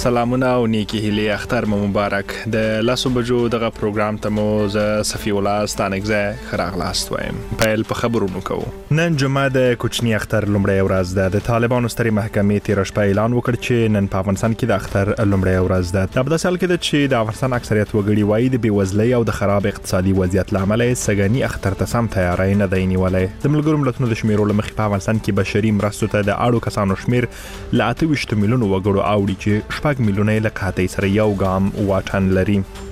سلامونه او نیکی هیله اختر مو مبارک د لاسو بجو دغه پروګرام ته مو ز صفی الله ستانګزه خراغلاست وایم پیل په خبرونو کو نن جمعه د کوچنی اختر لومړی ورځ ده د طالبانو ستري محکمې تیر شپه اعلان وکړ چې نن په افغانستان کې د اختر لومړی ورځ ده د بداسل کې چې د افغانستان اکثریت وګړي وایي د بیوزلۍ او د خراب اقتصادي وضعیت لامل سګنی اختر ته سم تیاری نه دی نیولې د ملګرو ملتونو د شمیرو لمخې په افغانستان کې بشري مرستو ته د اړو کسانو شمیر ل 28 میلیونو وګړو اوړي چې 4 میلیونه له خاطې سره یو ګام واټن لري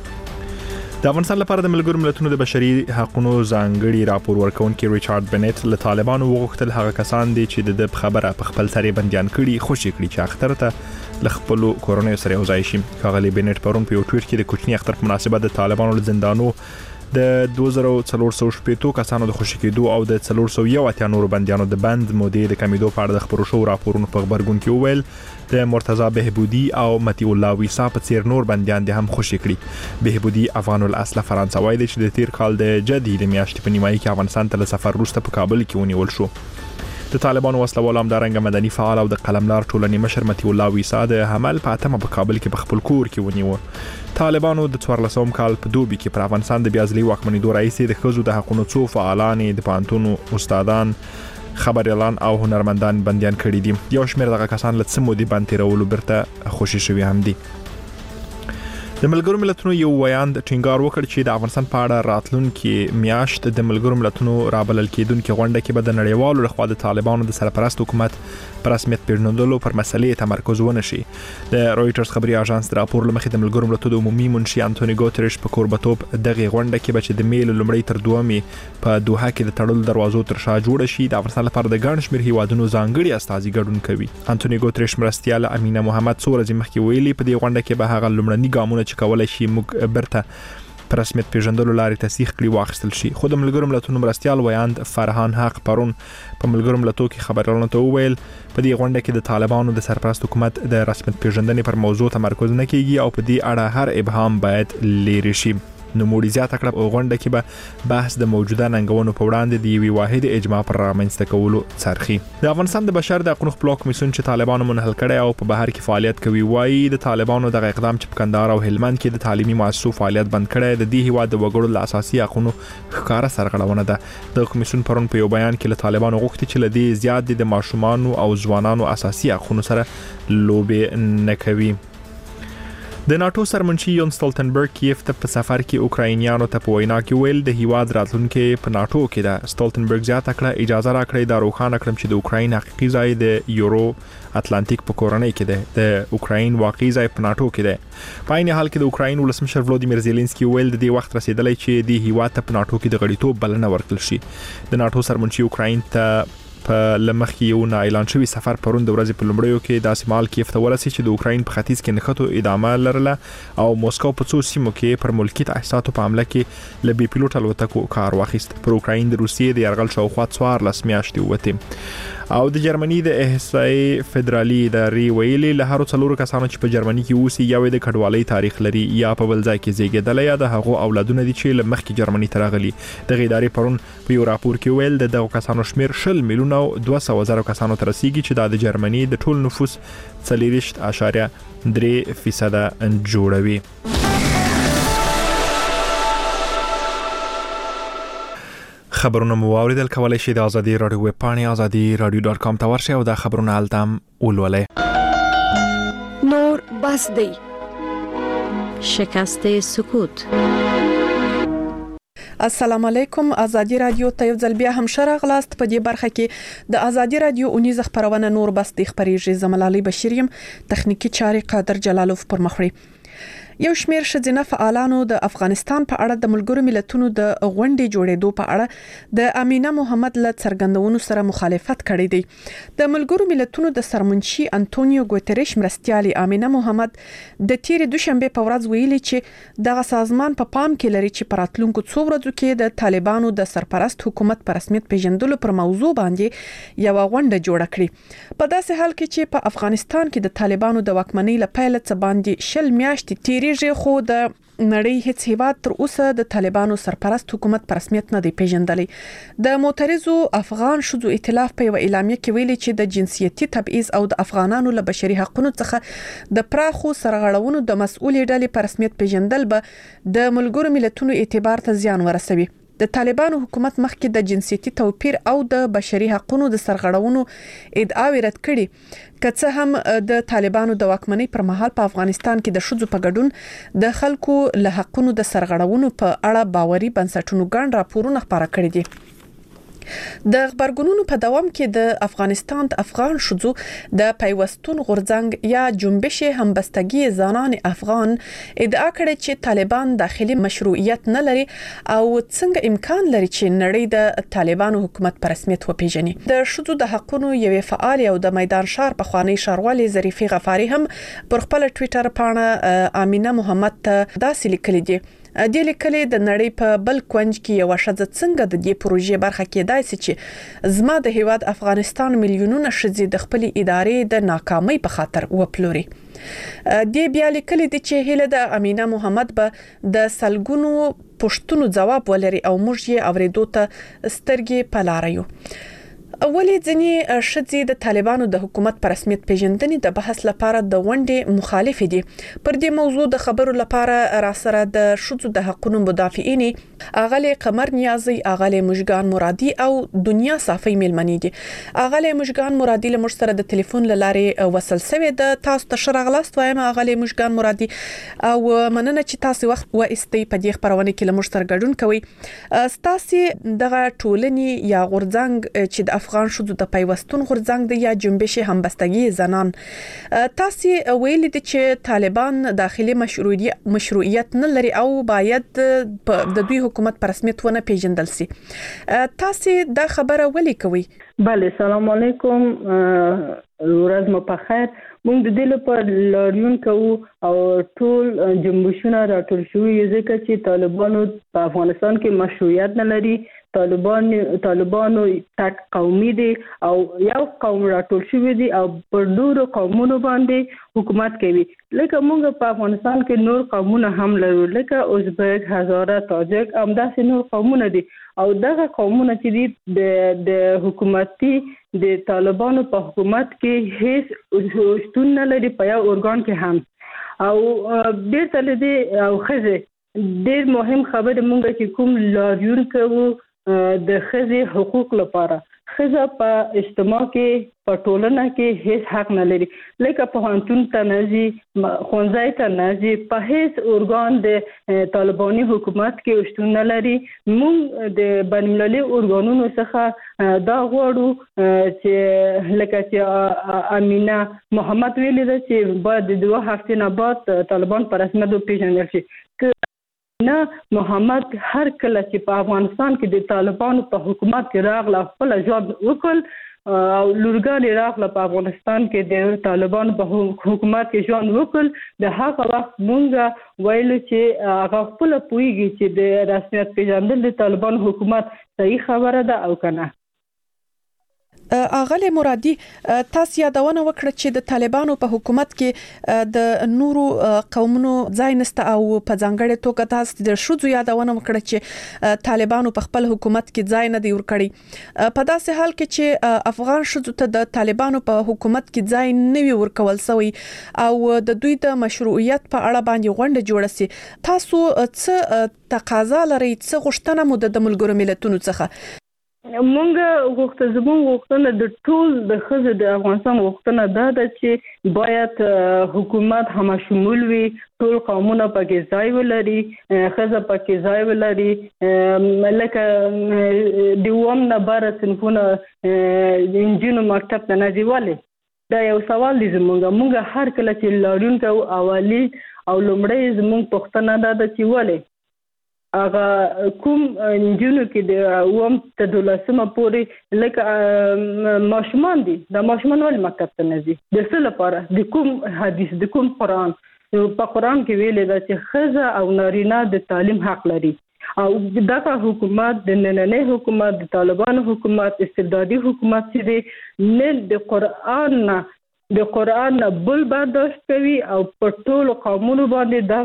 د افغانستان لپاره د ملګرو ملتونو د بشري حقوقو ځانګړي راپور ورکونکي ریچارډ بنټ له طالبانو وغوښتل هغه کسان دي چې د خبره په خپل سره بنديان کړي خوشي کړي چې اختر ته ل خپل کورونو سره وځي شي ښاغلي بنټ پرون په ټویټ کې د کوچنی اختر په مناسبت د طالبانو له زندانو د 2400 کسانو د خوشی کېدو او د 401 نور بنديانو د بند مودې د کمیدو په اړه د خبرو شو راپورونو په خبرګون کې وویل د مرتضی بهبودی او متی الله ویسا په څیر نور بنديان د هم خوشی کړي بهبودی افغان الاصل فرانسوي د چې د تیر کال د جدي د میاشتې په نیمایي کې افغانستان ته سفر وروسته په کابل کې ونیول شو د طالبانو وسلوال همدارنګه مدني فعال او د قلمدار ټولنې مشر متی الله ویسا د حمل په اتمه په کابل کې په خپل کور کې ونیو طالبانو د 14 کال په دوبي کې پر افغانستان د بیازلي واکمنۍ رئیس د خزو د حقوقو څو فعالان د پانتونو استادان خبريالان او هنرمندان بنديان کړي دي یو شمېر دغه کسان له سمو دي باندې رولو برته خوشي شوي هم دي د ملګرو ملتونو یو ویاند ټینګار وکړ چې د افغانستان په اړه راتلونکي میاشت د ملګرو ملتونو رابلل کېدونکو غونډه کې به د نړیوالو لخوا د طالبانو د سرپرست حکومت پر رسمیت پیژندلو پر مسلې تمرکز ونه شي د رويټرز خبري اژانس راپور لمخې د ملګرو ملتونو عمومي منشي انټونی ګوتریش په کوربتوب دغه غونډه کې به د میل لومړی تر دومي په دوحه کې د تړل دروازو تر شا جوړ شي د افغانستان لپاره د ګڼ شمېر هیوادونو ځانګړي استازي ګډون کوي انټونی ګوتریش مرستيال امینه محمد څورځي مخکې ویلي په دې غونډه کې به هغه لومړني ګامونه چې کولای شي موږ برته پر رسمیت پیژندلو لارې تصدیق کړي واخیستل شي خو د ملګرو ملتونو مرستيال ویاند فرهان حق پرون په ملګرو ملتونو کې خبرونه ته وویل په دې غونډه کې د طالبانو د سرپرست حکومت د رسمیت پیژندنې پر موضوع تمرکز نه کیږي او په دې اړه هر ابهام باید لري شي نو موږ زیاته کړه غونډه کې به بحث د موجوده ننګونو په وړاندې د یوې واحد اجماع پر رامنځته کولو څرخي د افغانستان د بشر د حقوقو خپلواک کمیسیون چې طالبانو منحل کړي او په بهر کې فعالیت کوي وایي د طالبانو د اقدام چې په کندهار او هلمند کې د تعلیمي مؤسسو فعالیت بند کړي د دې هیواد د وګړو له اساسي حقوقو ښکارا سرغړونه ده د کمیسیون پرون په یو بیان کې له طالبانو غوښتي چې لدې زیات د ماشومان او ځوانانو اساسي حقوقو سره لوبې نه کوي د ناتو سرمنشي یون سټولټنبرګ کیف ته په سفر کې اوکراینیانو ته په وینا کې ویل د هیواد راتلونکي په ناتو کې ده سټولټنبرګ زیاته کړه اجازه راکړې د روخانه کړم چې د اوکراین حقیقي ځای د یورو اتلانتیک په کورنۍ کې ده د اوکراین واقعي ځای په ناتو کې ده په عین حال کې د اوکراین ولسمشر ولودیمیر زيلنسکي ویل د دې وخت رسیدلی چې د هیواد ته په ناتو کې د غړیتوب بلنه ورکړل شي د ناتو سرمنشي اوکراین ته په لمخې یو نه اعلان شوی سفر پرون د ورځې په لومړیو کې د سیمال کیف ته ورسېد چې د اوکراین په ختیځ کې نښتو ادامه لرله او موسکو په څو سیمو کې پر ملکي تاسیساتو په حمله کې ل بي پیلوټ الوتکو کار واخیست پر اوکراین د روسیې د یرغل شاوخوا 14 میاشتې وته او د جرمني د احصایي فدرالي ادارې ویلي له هر څلورو کسانو چې په جرمني کې اوسي یو د کډوالۍ تاریخ لري یا په بل ځای کې زیږیدل یا د هغو اولادونه دي چې له مخکې جرمني ته راغلي د ادارې پرون په یو راپور کې ویل د دغه کسانو شمیر 10 میلیونه 200,000 کسانو ته رسیدي چې د جرمني د ټول نفوس 4.3% جوړوي خبرونه مو اوریدل کولای شئ د ازادي رادیو ویب پاڼې azadi.radio.com ته ورشئ او د خبرونه التم ولولئ نور بس دی شکست سکوت السلام علیکم ازادي رادیو ته یو ځل بیا هم شراغلاست په دې برخه کې د ازادي رادیو اونیز خبرونه نور بس دی خبريږي زملالي بشریم تخنیکی چاري قادر جلالوف پر مخري یو شمیر شذینه فعالانو د افغانستان په اړه د ملګرو ملتونو د غونډې جوړېدو په اړه د امینه محمد له څرګندونو سره مخالفت کړی دی د ملګرو ملتونو د سرمنشي انټونیو ګوتریش مرستيالي امینه محمد د تیر دوشنبه په ورځ ویلي چې دغه سازمان په پام کې لري چې پراتلونکو څو ورځو کې د طالبانو د سرپرست حکومت په رسمیت پیژندلو پر موضوع باندې یو غونډه جوړه کړي په داسې حال کې چې په افغانستان کې د طالبانو د واکمنۍ لپاره څه باندې 10 میاشتې تیریږي خو د نړۍ هیڅ هیواد تر اوسه د طالبانو سرپرست حکومت په رسمیت نه دی پیژندلی. د معترضو افغان شذو ائتلاف په یو اعلامیه کې ویلي چې د جنسیتي تبعیض او د افغانانو له بشري حقوقو څخه د پراخو سرغړونو د مسؤلې ډلې په رسمیت پیژندل به د ملګرو ملتونو اعتبار ته زیان ورسوي. د طالبانو حکومت مخکې د جنسیتي توپیر او د بشري حقوقو د سرغړونو ادعاوې رد کړي، که څه هم د طالبانو د واکمنۍ پر مهال په افغانستان کې د ښځو په ګډون د خلکو له حقوقو د سرغړونو په اړه باوري بنسټونو ګڼ راپورونه خپاره کړي دي. د خبرګونونو په دوام کې د افغانستان د افغان شذو د پیوستون غورځنګ یا جنبش همبستګي زنان افغان ادعا کړې چې طالبان داخلي مشروعیت نه لري او څنګه امکان لري چې نړۍ د طالبانو حکومت په رسمیت وپیژني. د شذو د حقوقو یوې فعال او د میدان شهر په خوانی ښاروالي ظریفي غفاري هم پر خپل ټوئیټر باندې امینه محمد ته داسې لیکلي دي. د لیکلي د نړۍ په بل کونج کې یو شذ څنګه د دې پروژې برخه کېدای شي چې زما د هیواد افغانستان میلیونونه ښځې د خپل ادارې د ناکامۍ په خاطر وپلوري. د بیا لیکلي دي چې هله د امینه محمد به د سلګونو پښتنو جواب ولري او موږ یې اوریدو ته سترګې پلاریو. ولې ځینې ښځې د طالبانو د حکومت په رسمیت پیژندنې د بحث لپاره د ونډې مخالف دي. پر دې موضوع د خبرو لپاره را سره د ښځو د حقوقو مدافعین اغلی قمر نیازی، اغلی مشګان مرادي او دنیا صافي ملمنې دي. اغلی مشګان مرادي له موږ سره د ټلیفون لارې وصل شوی د تاسو ته شرغلاست وایم. اغلی مشګان مرادي او مننه چې تاسو وخت و استي په دې خبرونه کې له موږ سره ګډون کوي. تاسو دغه ټولنې یا غورځنګ چې د افغان شذو د پیوستون غورځنګ دی یا جنبش همبستګي زنان، تاسو ویلي دي چې طالبان داخلي مشروعیت نه لري او باید د دوی حکومت په رسمیت ونه پیژندل شي. تاسو دا خبره ولې کوي؟ بله، سلام علیکم، ورځ مو په خیر. موږ د دې لپاره لاریون کوو او ټول جنبشونه راټول شوي ځکه چې طالبانو په افغانستان کې مشروعیت نه لري. طالبانو تک قومي دي او یو قوم راټول شوی دي او پر نورو قومونو باندې حکومت کوي. لکه موږ په افغانستان کې نور قومونه هم لرو، لکه ازبک، هزاره، تاجک، همداسې نور قومونه دي او دغه قومونه چې دي د حکومتي د طالبانو په حکومت کې هیڅ شتون نه لري په یو ارګان کې هم. او ډېر تل دي او خزه ډېر مهم خبره موږ چې کوم لاریون کوو د ښځې حقوق لپاره. ښځه په اجتماع کې په ټولنه کې هیڅ حق نه لري، لکه پوهنتون ته نه ځي، ښوونځي ته نه ځي، په هیڅ ارګان د طالباني حکومت کې شتون نه لري. موږ د بین المللي ارګانونو څخه دا غواړو چې لکه چې امینه محمد ویلي ده چې باید د 2 هفتې نه بعد طالبان په رسمیت وپیژندل شي. نه محمد هر کله چې په افغانستان کې د طالبانو په حکومت کې راغله خپل ژوند وکړ او لورګان راغله په افغانستان کې د طالبانو په حکومت کې ژوند وکړ، د هغه وخت مونږ ویل چې هغه خپل پویږي چې د رسمیت پیژندل د طالبانو حکومت صحیح خبره ده او کنه. اغلی مرادي تاسو یادونه وکړه چې د طالبانو په حکومت کې د نورو قومونو ځای نشته او په ځانګړې توګه تاسو د ښځو یادونه وکړه چې طالبانو په خپل حکومت کې ځای نه دی ورکړي. په داسې حال کې چې افغان ښځو ته د طالبانو په حکومت کې ځای نه وی ورکول شوی او د دوی د مشروعیت په اړه باندې غونډه جوړه سي، تاسو څه تقاضا لرئ، څه غوښتنه مو د ملګرو ملتونو څخه؟ مونږ زموږ غوښتنه د ټول د ښځو د افغانستان غوښتنه دا ده چې باید حکومت همشمول وي، ټول قومونه پکې ځای ولري، ښځه پکې ځای ولري. لکه د اووم نه بره صنفونه د نجونو مکتب ته نه ځي. ولې؟ دا یو سوال دی زموږ هر کله چې لاریون کوو اولي او لومړی زموږ پوښتنه دا ده چې ولې هغه کوم نجونو کې د اووم تر 12مه پورې لکه ماشومان دي، دا ماشومان ولې مکتب ته نه ځي؟ د څه لپاره؟ د کوم حدیث، د کوم قرآن؟ په قرآن کې ویلي ده چې ښځه او نارینه د تعلیم حق لري او دغه حکومت د نننۍ حکومت د طالبانو حکومت استبدادي حکومت چې دی نه د قرآن نه بل برداشت کوي او په ټولو قومونو باندې دغه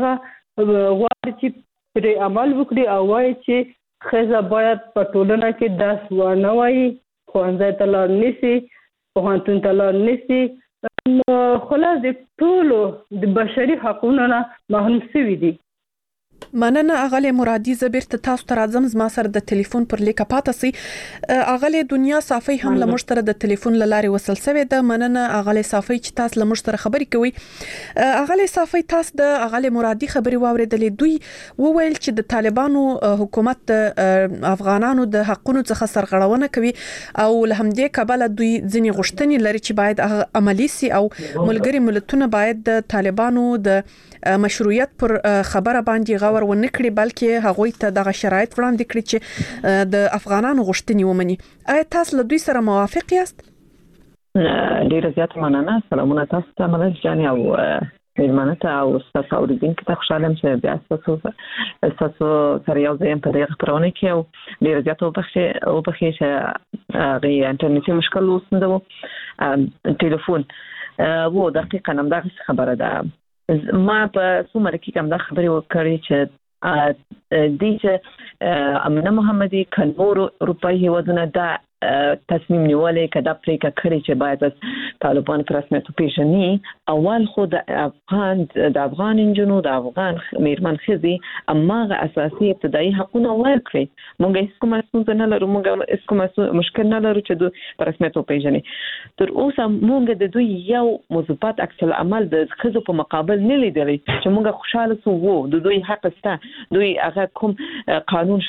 غواړي چې پرې عمل وکړي او وایي چې ښځه باید په ټولنه کې درس ونه وایي، ښوونځي ته لاړ نشي، پوهنتون ته لاړ نشي. خلاص د ټولو د بشري حقوقو نه محروم شوي دي. مننه اغلی مرادي زبیر ته تاسو ته راځم. زما سره د ټلیفون پر لیکه پاتې سي. اغلی دنیا صافي هم له مشتره د ټلیفون لارې وصل شوی ده. مننه اغلی صافي چې تاسو له مشتره خبرې کوي. اغلی صافي تاسو د اغلی مرادي خبرې واوریدلې. دوی وویل چې د طالبانو حکومت د افغانانو د حقونو څخه سرغړونه کوي او له همدې کبله دوی ځینې غوښتنې لري چې باید عملی سي او ملګری ملتونه باید د طالبانو د مشروعیت پر خبره باندې غور ونه کړي، بلکې هغوی ته دغه شرایط وړاندې کړي چې د افغانانو غوښتنې ومني. آیا تاسو له دوی سره موافق یاست؟ ډیره زیاته مننه. سلامونه تاسو ته ملک جان او میرمنه ته او تاسو اوریدونکو ته. خوشاله یم چې بیا تاسو سره یو ځای په دغه خبرونه کې او ډیره زیاته وبخښئ چې غي انټرنیټي مشکل وسنده ټلیفون وو دقیقاً همدغه خبره ده. ما په څومره کې کوم دا خبرې وکړې چې د چې امنه محمدي کنور اروپایي هیوادونه دا تصمیم نیولې کدا پریکړه کړې چې باید طالبان په رسمیت وپیژني. اول خو د افغان انجنونو د افغان میرمن ښځې اماغه اساسي ابتدایي حقونه ورکړي. موږ هیڅ کومه ستونزه نه لرو، موږ هیڅ کومه مشکل نه لرو چې دوی په رسمیت وپیژني. تر اوسه موږ د دوی یو مثبت عکس العمل د ښځو په مقابل نه لیدلی چې موږ خوشاله سو وو د دوی حق سته. دوی هغه کوم قانون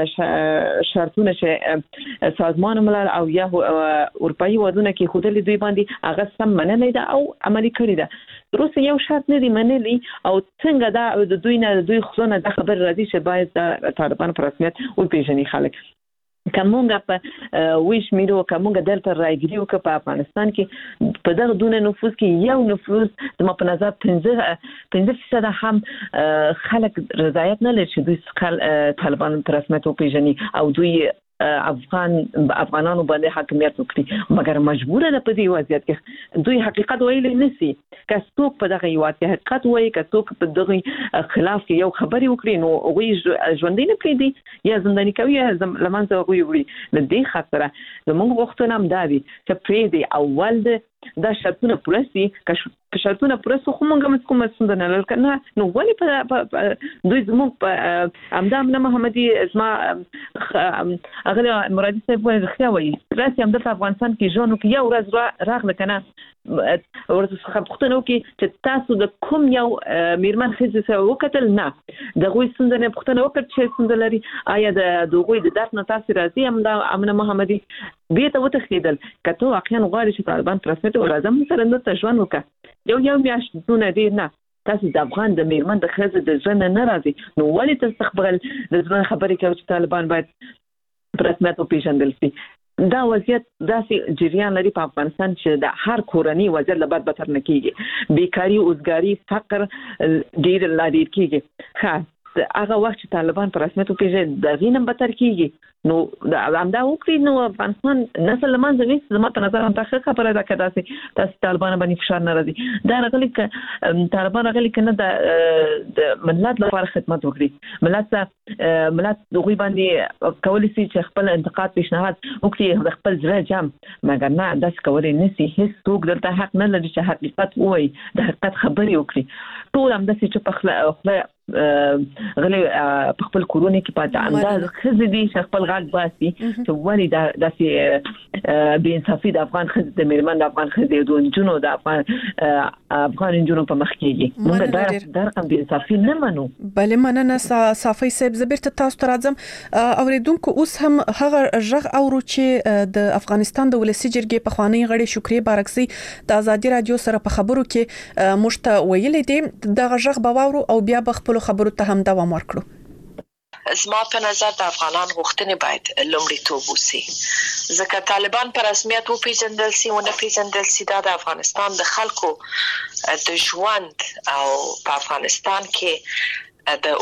شرطونه چې سازمان ملل او یا اروپایي ودونه کې خودلی دوی باندې هغه سم منلې ده او عملي کړی ده. روسه یو شرط نه دی منلی او څنګه دا د دوی نه دوی خصونه د خبر راځي چې باید د طالبان په رسمیت وپیژني خلک. کومګه په ویش میرو کومګه دلته راګریو که په افغانستان کې په دغه دونه نفوذ کې یو نفوذ د ما په نظر 15% هم خلک رضایت نه لري چې دوی طالبان په رسمیت وپیژني او دوی افغانانو باندې حاکمیت وکړي. مګر مجبور نه په دې وضعیت کې دوی حقیقت ویل نه سي. که څوک په دغه یوات کې حقیقت وایي، که څوک په دغه خلاف یو خبري وکړي نو هغوی ژوندۍ نه پرېږدي یا زنداني کوي یا لمنځه هغوی وړي. له دې خاطره زموږ غوښتنه هم دا وي چې پرېږدي اول دا شرطونه پوره سي. که شرطونه پوره سو خو موږ هم کومه ستونزه نه لرو کنه. نو ولې په دوی زموږ په همدا امنه محمدي زما هغه مرادي صاحب وایي رښتیا وایي راسي همدا په افغانستان کې ژوند وکړي. یو ورځ راغله کنه ورته پوښتنه وکړي چې تاسو د کوم یو میرمن ښځې سره وکتل؟ نه. د هغوی ستونزه نه پوښتنه وکړه چې ستونزه لري، آیا د هغوی د درد نه تاسو راځي؟ همدا امنه محمدي بیرته وتښتېدل. که ته واقعا غواړې چې طالبان په رسمیت راځم سره دلته ژوند وکړه یو میاشت دونه ډېر نه. تاسو د افغان د میرمن د ښځې د ژوند نه راځي نو ولې تاسو خپل د ژوند خبرې کوي چې طالبان باید په رسمیت وپیژندل شي؟ دا وضعیت داسې جریان لري په افغانستان چې د هر کورنۍ وضعیت له بد بدتر نه کیږي. بیکاری، اوزګاری، فقر ډېر لا ډېر کیږي. هغه وخت چې طالبان په رسمیت وپیژني د هغې نه بدتر کیږي. نو همدا وکړي نو افغانستان نسل له منځه ویسي. زما په نظر همدا ښه خبره ده که داسې طالبان باندې فشار نه راځي. دا راغلي که طالبان راغلي که نه د ملت لپاره خدمت وکړي، ملت هغوی باندې کولی شي چې خپل انتقاد پیشنهاد وکړي د خپل زړه جام. مګر نه داسې کولی نه شي. هېڅ څوک دلته حق نه لري چې حقیقت ووایي، د حقیقت خبرې وکړي. ټول همداسې چې په خوله غلي په خپل کورونه کې پاتې انداز ښځې دي چې خپل غږ باسي چې ولې داسې بې انصافي د افغان ښځې د میرمن د افغان ښځې د نجونو د افغان نجونو په مخ کېږي. موږ دا رقم بې انصافي نه منو. بلې مننه صافي صاحب. زه بیرته تاسو ته راځم. اورېدونکو اوس هم هغه غږ اورو چې د افغانستان د ولسي جرګې پخوانی غړي شکریه بارکزي د ازادي رادیو سره په خبرو کې موږ ته ویلي دي. دغه غږ به واورو او بیا به خپلو خبرو ته هم دوام ورکړو. زما په نظر د افغانان غوښتنې باید لومړیتوب وسی، ځکه طالبان په رسمیت وپیژندل سي او نه پیژندل سي دا د افغانستان د خلکو د ژوند او په افغانستان کې د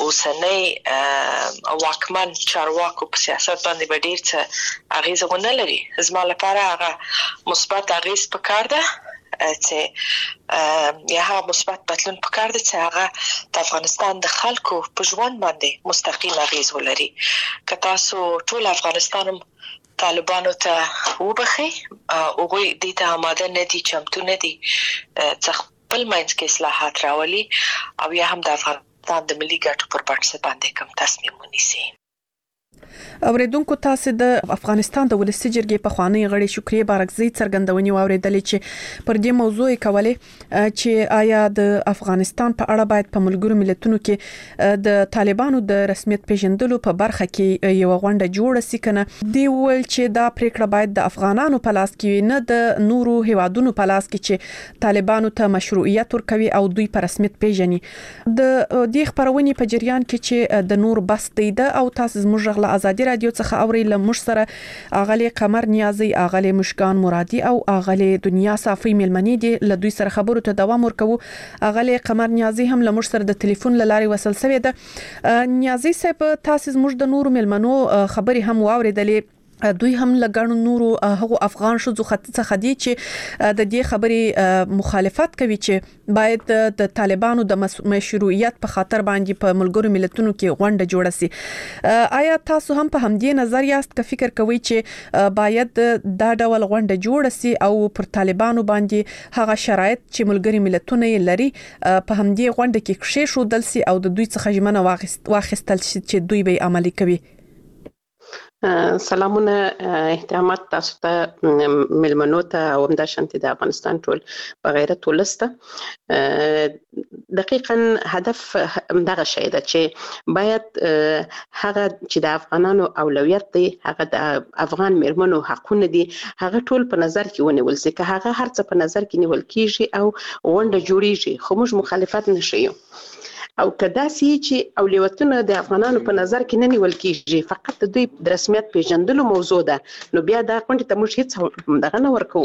اوسنۍ واکمن چارواکو په سیاست باندې به ډېر څه اغیزه ونه لري. زما لپاره هغه مثبت اغیز پکار ده چې یا مثبت بدلون پکار دي چې هغه د افغانستان د خلکو په ژوند باندې مستقیم اغیز ولري. که تاسو ټول افغانستان طالبانو ته وبخي او غوي د ته آماده نه دي، چمتو نه دي چې خپل منځ کې اصلاحات راولي او یا هم د افغانستان د ملي ګټو پر بنسټ باندې کوم تصمیم ونیسي. اوریدونکو تاسو د افغانستان د ولسي جرګې په خوانی غړي شکریه بارکزی څرګندونې واوریدلې چې پر دې موضوع کولې چې آیا د افغانستان په اړه باید په ملګرو ملتونو کې د طالبانو د رسمیت پیژندلو په برخه کې یو غونډه جوړه سي کنه. دی ول چې دا پریکړه باید د افغانانو په لاس کې نه د نورو هیوادونو په لاس کې چې طالبانو ته مشروعیت ورکوي او دوی په رسمیت پیژني. د دې خبرونې په جریان کې چې د نور بس دی او تاسو زموږ غلا ازادي رادیو څخه اوري لمش سره اغلی قمر نیازي، اغلی مشکان مرادي او اغلی دنیا صافي ملمنې دي له دوی سره خبرو ته دوام ورکوو. اغلی قمر نیازي هم لمش سره د ټلیفون لاري وصل شوی ده. نیازي صاحب تاسو زموږ د نورو ملمنو خبري هم واوریدلې، دوی هم لګانو نورو هغه افغان شوزو څخه دي چې د دې خبري مخالفت کوي چې باید د طالبانو د مشروعیت په خاطر باندې په ملګرو ملتونو کې غونډه جوړه سي. آیا تاسو هم په همدې نظر یاست که فکر کوئ چې باید دا ډول غونډه جوړه سي او پر طالبانو باندې هغه شرایط چې ملګري ملتونه یې لري په همدې غونډه کې کښې شودل سي او د دوی څخه ژمنه واخیستل شي چې دوی به عملي کوي؟ سلامونه احترامات تاسو ته ملمنو ته او همدا شانتي د افغانستان ټول بغیرت ولسته. دقیقاً هدف دغه شی ده چې باید هغه چې د افغانانو اولویت دی، هغه د افغان میرمنو حقونه دي، هغه ټول په نظر کې ونیول شي. که هغه هر څه په نظر کې نیول کیږي او غونډه جوړیږي خو موږ مخالفت نشو. او کدا سي چې اولویتونه د افغانانو په نظر کې نه نیول کیږي، فقط دوی د رسمیت پیژندلو موضوع ده، نو بیا دا غونډه ته موږ هیڅ دغه نه ورکو،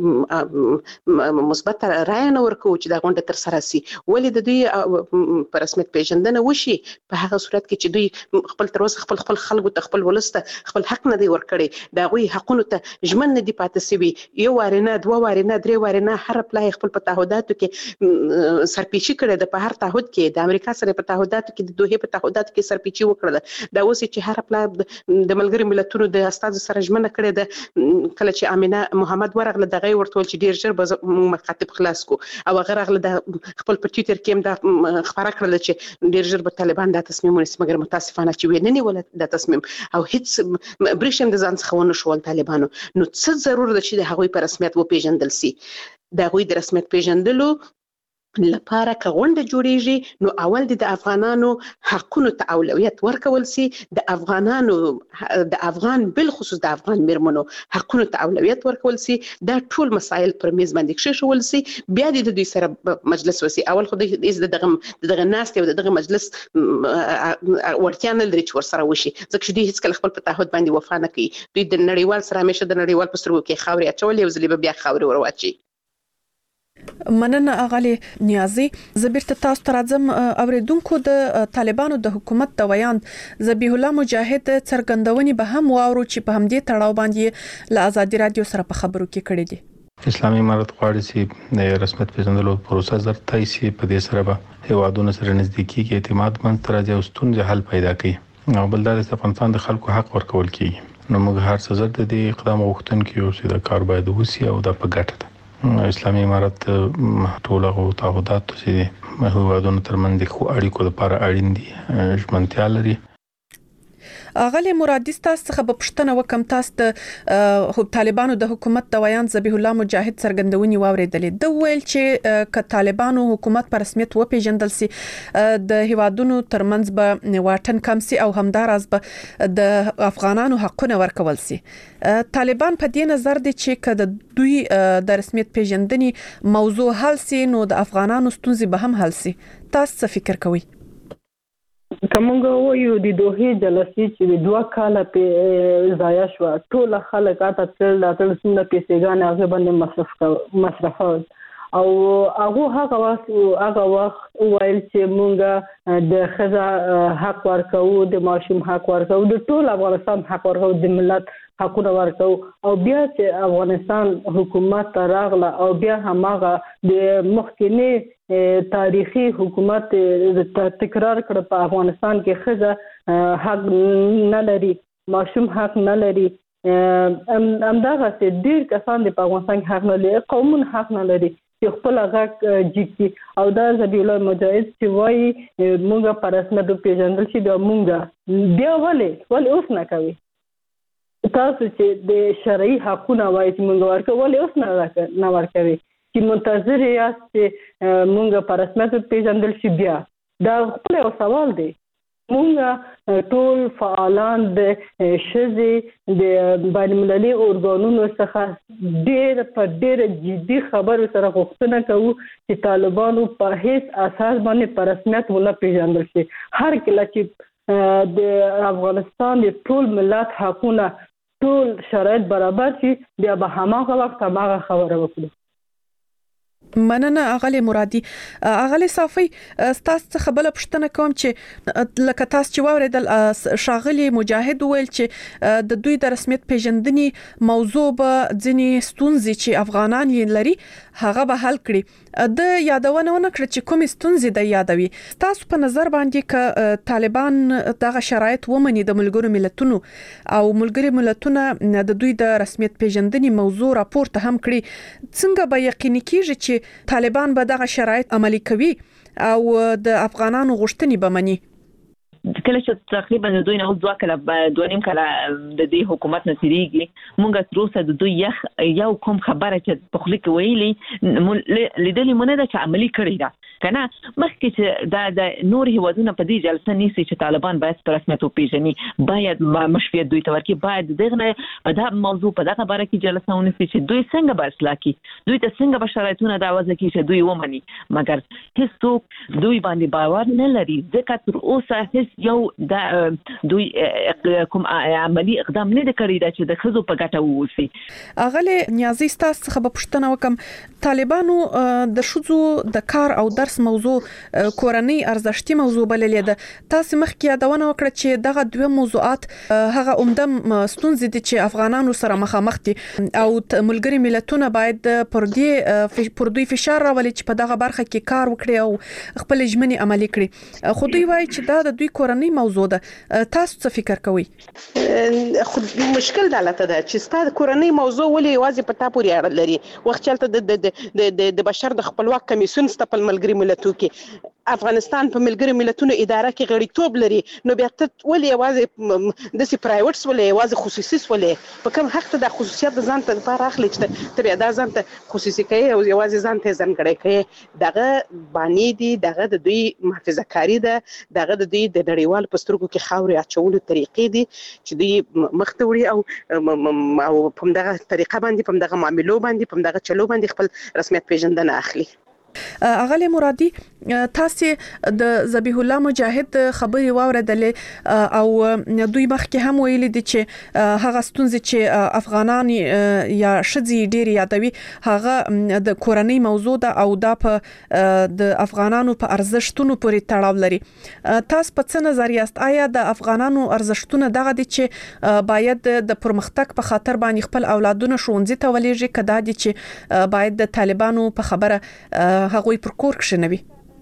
مثبت رائے نه ورکو چې دا غونډه تر سره سي. ولې د دوی په رسمیت پیژندنه وشي په هغه صورت کې چې دوی خپل تر اوسه خپل خلکو ته خپل ولسته خپل حق نه دی ورکړي، دا غوي حقونو ته ژمن نه دی پاتې سوي. یو وارنه دوه وارنه درې وارنه هر پلای خپل په تعهداتو کې سرپیچی کړي د په هر تعهد کې د امریکا سره په تعهداتو کې د دوه په تعهداتو کې سرپیچی وکړه. دا اوس چې هر پلای د ملګری ملتونو د استاد سره ژمنه کړي ده، کله چې امینه محمد ورغله دغه ورته چې ډیر ژر به مخاطب خلاص کو او هغه رغله د خپل په ټوئیټر کې هم دا خبره کړل چې ډیر ژر به طالبان دا تصمیم ونیسي، مګر متاسفانه چې ویني ولا دا تصمیم او هیڅ برشم د ځان څخه ونه شول طالبانو. نو څه ضرور ده چې د هغوی په رسمیت و پیژندل سي. د هغوی د رسمیت پیژندلو لپاره که غونډه جوړیږي نو اول د افغانانو حقونو ته اولویت ورکول سي، د افغانانو د افغان بل خصوص د افغان میرمنو حقونو ته اولویت ورکول سي. دا ټول مسایل پر میز باندې کښېښول سي، بیا د دوی سره مجلس وسی. اول خو دغه ناست او دغه مجلس ورتیا نه لري چې ورسره وشي، ځکه چې دوی هیڅ کله خپل په تعهد باندې وفا نه کوي. دوی د نړیوال سره همیشه د نړیوال په سترګو کې خاورې اچولې او ځلې بیا خاورې ورواچي. مننه اغلی نیازي. زبیرته تاسو ته راځم. اوریدونکو د طالبانو د حکومت د ویان ذبیح الله مجاهد څرګندونې به هم واورو چې په همدې تړاو باندې له ازادي رادیو سره په خبرو کې کړي دي. اسلامي امارت غواړي چې د رسمیت پیژندلو پروسه زر تایسي، په دې سره به هیوادونو سره نزدیکی کې اعتماد منځ ته راځي او ستونزې حل پیدا کوي. او بل دا د افغانستان د خلکو حق ورکول کیږي. نو موږ هر څه زر د دې اقدام غوښتونکو یو چې دا کار باید وشي او دا په ګټه ده. اسلامي امارت ټول هغه تعهدات چې هیوادونو ترمنځ د خو اړیکو لپاره اړین دي ژمنتیا لري. اغلی مرادي تاسو څخه په پښتنه وکم، تاسو د طالبانو د حکومت د ویان ذبیح الله مجاهد څرګندونې واوریدلې. د ویل چې ک طالبانو حکومت په رسمیت و پیژندل سي، د هیوادونو ترمنځ به واټن کم سي او همداراز به د افغانانو حقونه ورکول سي. طالبان په دې نظر دي چې ک دوی د رسمیت پیژندنې موضوع حل سي نو د افغانانو ستونزې به هم حل سي. تاسو څه فکر کوئ؟ کومه وایو د دوه جلسې چې د 2 کاله په ضایع شو، ټول خلک اته تل څنګه پیسې هغه باندې مصرفول او هغه وخت وایل چې مونږه د خزا حق ورکو، د ماشوم حق ورکو، د ټول افغانستان حق ورکو، د ملت حقونه ورکو او بیا چې افغانستان حکومت راغله او بیا هماغه د مخکنی تاریخي حکومت تکرار کړ په افغانستان کې ښځه حق نه لري ماشوم حق نه لري همدغه چې ډېر کسان د افغانستان حق نه لري قومونه حق نه لري چې خپل غږ جګي او دا ذبیح الله مجاهد چې وایي موږ په رسمیت پیژندل شي بیا موږ بیا ولې اوس نه کوي تاسو چې د شرعي حقونه وایي چې موږ ورکوو ولې اوس نه ورکوي چې منتظر یاست چې موږ په رسمیت پیژندل شي بیا دا خپل یو سوال دی موږ ټول فعالان د ښځې د بین المللي ارګانونو څخه ډېر جدي خبرو سره غوښتنه کوو چې طالبانو په هیڅ اساس باندې په رسمیت ونه پیژندل شي هر کله چې د افغانستان د ټول ملت حقونه ټول شرایط برابر شي بیا به هماغه وخت هماغه خبره وکړو مننه اغلی مرادي اغلی صافي تاسو څخه بل پښتنه کوم چې لکه تاسو چې واوریدل شاغلی مجاهد ویل چې د دوی د رسمیت پیژندنې موضوع به ځینې ستونزې چې افغانان لري هغه به حل کړي د یادونه ونکړه چې کوم ستونزې د یادوي تاسو په نظر باندې ک طالبان دغه شرایط ومني د ملګرو ملتونو او ملګری ملتونه د دوی د رسمیت پیژندنې موضوع راپورته هم کړي څنګه به یقیني کیږي چې طالبان به دغه شرایط عملي کوي او د افغانانو غوښتنې به مني کله چې تقریبا دوی نه دوه کله دویم کله د دې حکومت نتیریږي مونږ تر اوسه د دوی یو کوم خبره چې په خلی کې ویلي لیدلې مونږ د عملی کړی دا کنه مخکې چې د نور هیوادونو په دې جلسه نیسي چې طالبان باید په رسمیت وپیژني باید مشروعیت دوی ته ورکړي باید دغه په دا موضوع په دغه باره کې جلسه ونیسي چې دوی څنګه به اصلاح کړي دوی ته څنګه به شرایطونه دا وضع کړي چې دوی ومني مګر هیڅوک دوی باندې باور نه لري ځکه تر اوسه هیڅ یو د دوی کوم عملی اقدام نه کړی دا چې د خزو په ګټه ووسی اغلی نیازي تاسو څخه په پښتنه وکم طالبانو د شذو د کار او درس موضوع کورنۍ ارزښتي موضوع بللې ده تاسو مخکې یادونه وکړه چې دغه دوه موضوعات هغه عمدم ستونزې دي چې افغانانو سره مخامخ دي او ملګری ملتونه باید پر دوی فشار راولي چې په دغه برخه کې کار وکړي او خپل ژمنې عملي کړي خو دوی وایي چې دا د دوی کورنۍ موضوع ده تاسو څه فکر کوئ خو مشکل دالته ده چې ستاسو کورنۍ موضوع ولې واځي په تاسو پورې اړه لري وخت چلته د بشر د خپلواک کمیسیون ستپل ملګری ملتونو کې افغانستان په ملګری ملتونو اداره کې غړیتوب لري نو بیا ته ولې واځي د سی پرایویټس ولې واځي خصوصي ولې په کوم حق ته د خصوصیت ځان ته لپاره اخلي چې ته بیا د ځان ته خصوصي کوي او واځي ځان ته ځانګړی کوي دغه باندې دي دغه د دوی محافظه کاری ده دغه د دوی د نړیوال پسترګو کې خاورې اچولو طریقې دي چې دوی مخته وړي او په دغه طریقه باندې په دغه معاملو باندې په دغه چلو باندې خپل رسمیت پیژندنه اخلي اغلی مرادي تاسو د ذبیح الله مجاهد خبري واوریدلې او دوی مخکې هم ویلي دي چې هغه ستونزې چې افغانان یا شذي ډېر یادوي هغه د کورنۍ موضوع ده او دا په د افغانانو په ارزښتونو پورې تړاو لري تاسو په څه نظر یاست آیا د افغانانو ارزښتونه دغه دي چې باید د پرمختګ په خاطر باندې خپل اولادونه ښوونځي ته ولېږي کدا دي چې باید د طالبانو په خبره هغوی پر کور کښنوي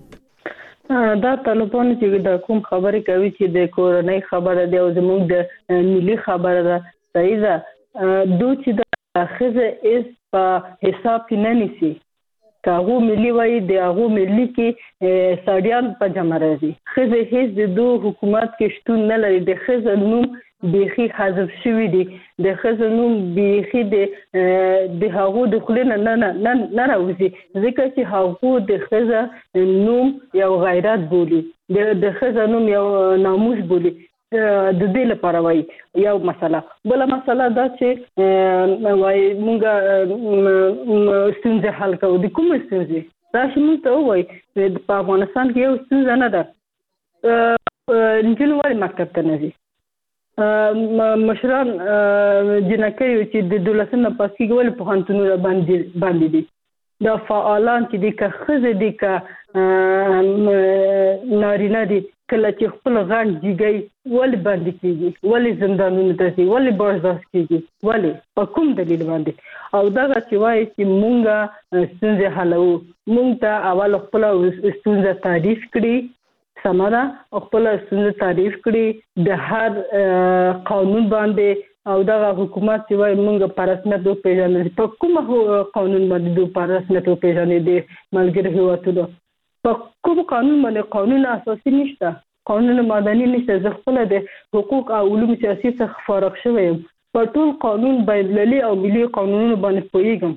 دا طالبان چې د کوم خبرې کوي چې د کورنۍ خبره دی او زموږ د ملي خبره ده صحیح ده دوی چې د خزه اس په حساب کې نه نیسي کاغو ملي وای د هغه ملي کې ساډیان په جمع راځي خزه هیڅ د دوه حکومت کې شتون نه لري د خزه نوم بيخي حذف شوی دي د خزنوم بيخي د هغه د خلینو نه راوځي ځکه چې هغه د خزه نوم یو غیرت بولی د خزه نوم یو ناموس بولی د دې لپاره وای یو مسله بل مسله دا چې وای مونږه ستونزه حل کوو د کوم ستونزه دا چې مونږ ته وای په افغانستان کې یو ستونزه نه ده نجونې ولې مکتب ته نه ځي مشران جنکې چې د دولتونو پاسې ګول په هانتونو باندې دي دا فعالان چې د خزه دي ک نارینه دي کله چې خپل غږ دیږي ولې باندې کیږي ولې زندانونو ته ځي ولې بازداشت کیږي ولې په کوم دلیل باندې او دا چې وایي چې مونږه ستونزې حلو مونږ ته اول خپل ستونزه تعریف کړي سماره خپل ستونزه تعریف کړي د هر قانون باندې او دا حکومت چې وایي مونږ په رسمیت وپیژنو په کوم قانون باندې په رسمیت وپیژنو د ملګرو هیوادونو په کوم قانون باندې قانون اساسي نشته قانون مدني نشته زه خپل د حقوق او علوم سیاسي څخه فارغ شوم په ټول قانون بین‌المللي او ملي قانونونو باندې پوهیږم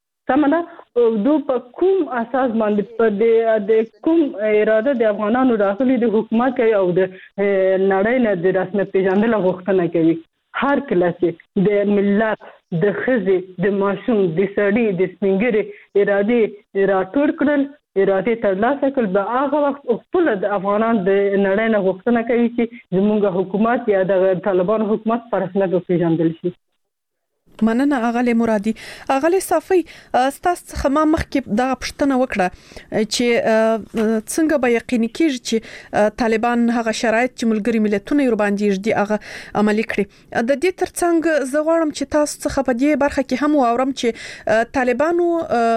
سمه دو په کوم اساس باندې په د کوم اراده د افغانانو راغلي د حکومت او د نړۍ نه د رسمیت پیژندل غوښتنه کوي هر کله چې د ملت د خزې د ماشوم د سړي د سپینګری اراده راټول کړل اراده ترلاسه کړل به هغه وخت خپل د افغانان د نړۍ نه غوښتنه کوي چې زموږ حکومت یا د طالبان حکومت پر رسمیت وپیژندل شي. مننه اغلی مرادي. اغلی صافي ستاسو څخه ما مخکې دا پوښتنه وکړه چې څنګه به یقیني کیږي چې طالبان هغه شرایط چې ملګری ملتونه یې باندې دي هغه عملي کړي. د دې ترڅنګ زه غواړم چې تاسو څخه په دې برخه کې هم واورم چې طالبانو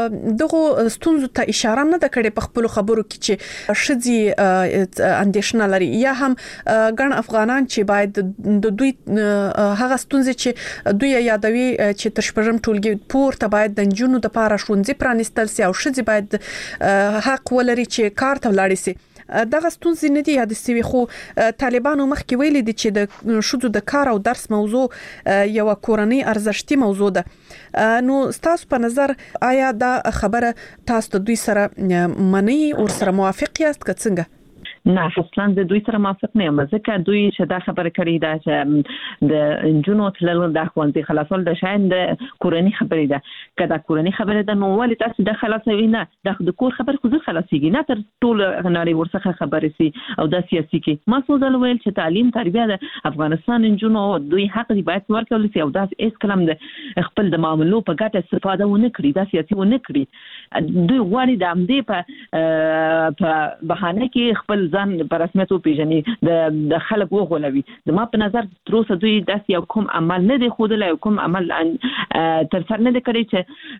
دغه ستونزو ته اشاره نه ده کړې په خپل خبرو کې چې شذي اندیشنه لري یا هم ګڼ افغانان چې باید د دوی هغه ستونزې چې دوی یادوي چې تر شپږم ټولګي پورته باید د نجونو د پاره ښوونځي پرانیستل سي او ښځې باید حق ولري چې کار ته ولاړ سي. دغه ستونزې نه دي یاد سوي خو طالبانو مخکې ویلي دي چې د ښځو د کار او درس موضوع یو کورنۍ ارزښتي موضوع ده. نو تاسو په نظر آیا دا خبره تاسو د دوی سره منئ او سره موافق یاست که څنګه؟ نه اصلا د دوی سره موافق نه یم ځکه دوی چې دا خبره کړې ده چې د انجونو تلل د ښوونځي خلاصول د شاین د کورنۍ خبرې ده که دا کورنۍ خبره ده نو ولې تاسو د خلاصوي نه د کور خبر خو خلاصيږي نه تر ټول نړۍ ورڅخه خبرې سي او د سیاسي کې ما څه ځل ویل چې تعلیم تربیه د افغانستان انجونو دوی حق دی باید ورکول سي او دا هیڅ کلام د خپل د معاملو په ګټه استفاده ونه کړي دا سیاسي ونه کړي دوی غواړي د امدې په بهانه کې خپل ځان په رسمیت وپیژني د خلک وغولوي. زما په نظر تر اوسه دوی داسې یو کوم عمل نه دی ښودلی او کوم عمل ترسره نه دی کړی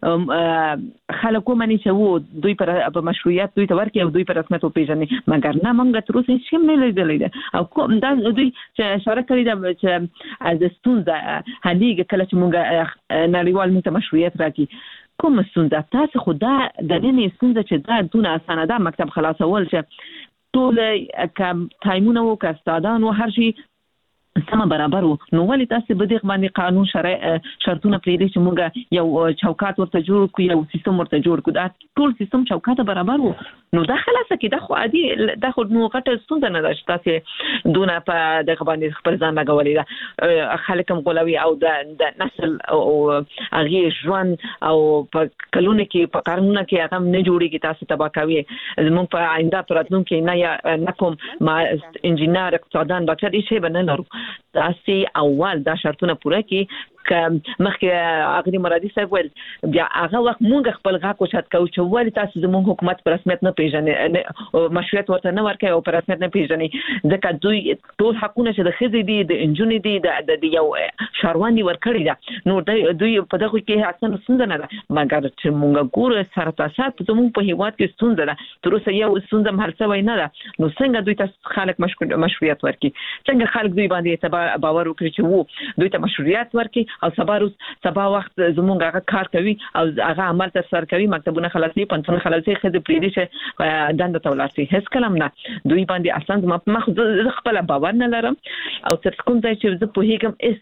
چې خلک ومني چې و دوی په مشروعیت دوی ته ورکړي او دوی په رسمیت وپیژني مګر نه موږ تر اوسه هیڅ شی نه لیدلی دی او کوم دا دوی چې اشاره کړې ده چې د ستونزه حلېږي کله چې موږ نړیوال موږ ته مشروعیت راکړي کوم ستونزه تاسو خو دا د نننۍ ستونزه چې دا دونه اسانه ده مکتب خلاصول چې ټول کم ټایمونه او کاستادان او هر شي سم برابر وو نو ولې تاسو به دغه باندې قانون شرطونه پرې چې موږ یو چوکاټ ورته جوړ کړو یو سیستم ورته جوړ کړو دا ټول سیستم چوکاټ برابر وو نو دا خلاصه کې دا خو عادي دا خو نو غټه ستونزه نه ده چې تاسو دونه په دغه باندې خپل ځان لګولې ده خلک هم غولوي او د نسل او هغه ژوند او په کلونه کې په قانون کې هغه نه جوړيږي تاسو تبا کوي زموږ په آینده راتلونکي نه کوم ما انجینر اقتصاددان ډاکټر هیڅ به نه لرو تاسو اول دا شرطونه پوره کړئ مخکې اغلی مرادي صاحب ول بیا هغه وخت مونږ خپل غاکو چات کوو چې ولې تاسو زموږ حکومت پر رسمیت نه پیژني مشروعیت ورته نه ورکوي او پر رسمیت نه پیژني ځکه دوی ټول حقونه چې د خځې دي د انجونې دي د یو شاروان دي ورکړي ده نو دوی په دغه کې اصلا ستونزه نه ده مګر چې مونږ ګورو سره تاسو زموږ په هیواد کې ستونزه ده تر اوسه یو ستونزه هم هرڅوي نه ده نو څنګه دوی تاسو خلک مشروعیت ورکړي څنګه خلک دوی باندې باور وکړي چې وو دوی ته مشروعیت ورکړي او سبا وخت زمونږ هغه کار کوي او هغه عمل تر سره کوي مکتبونه خلاصي پنځونه خلاصي خځې پریدي چې دنده تولاسي هیڅ کلام نه دوی باندې اصلا ما خپل باور نه لرم او تر کوم ځای چې زه په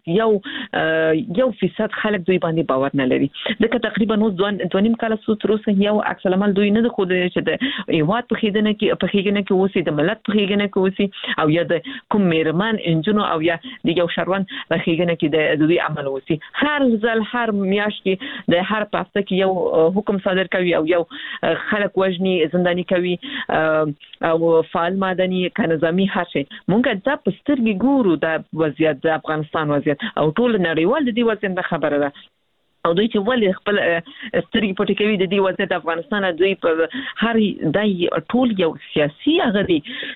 هیګم یو فیصد خلک دوی باندې باور نه لري ځکه تقریبا نو 2.5 کال تر اوسه یو عکس العمل دوی نه خو چې د ایواد په خېدنه کې اوسې د ملت په خېدنه کې اوسې او یا د کوم میرمن انجنو او یا د یو شروان په خېدنه کې د دوی عمل اوسې هر ځل هر میاشت کې د هر پاسته کې یو حکم صادر کوي او یو خلک وژني زنداني کوي او فعال مدني کنظامي هر شي مونږ د پسترګي ګورو د وضعیت د افغانستان وضعیت او ټول نړیوال د دې وضعیت خبره ده او دوی چې ولې خپل سترګې پټې کوي د دې وضعیت افغانستان دوی په هر دای ټول یو سیاسي هغه دي چې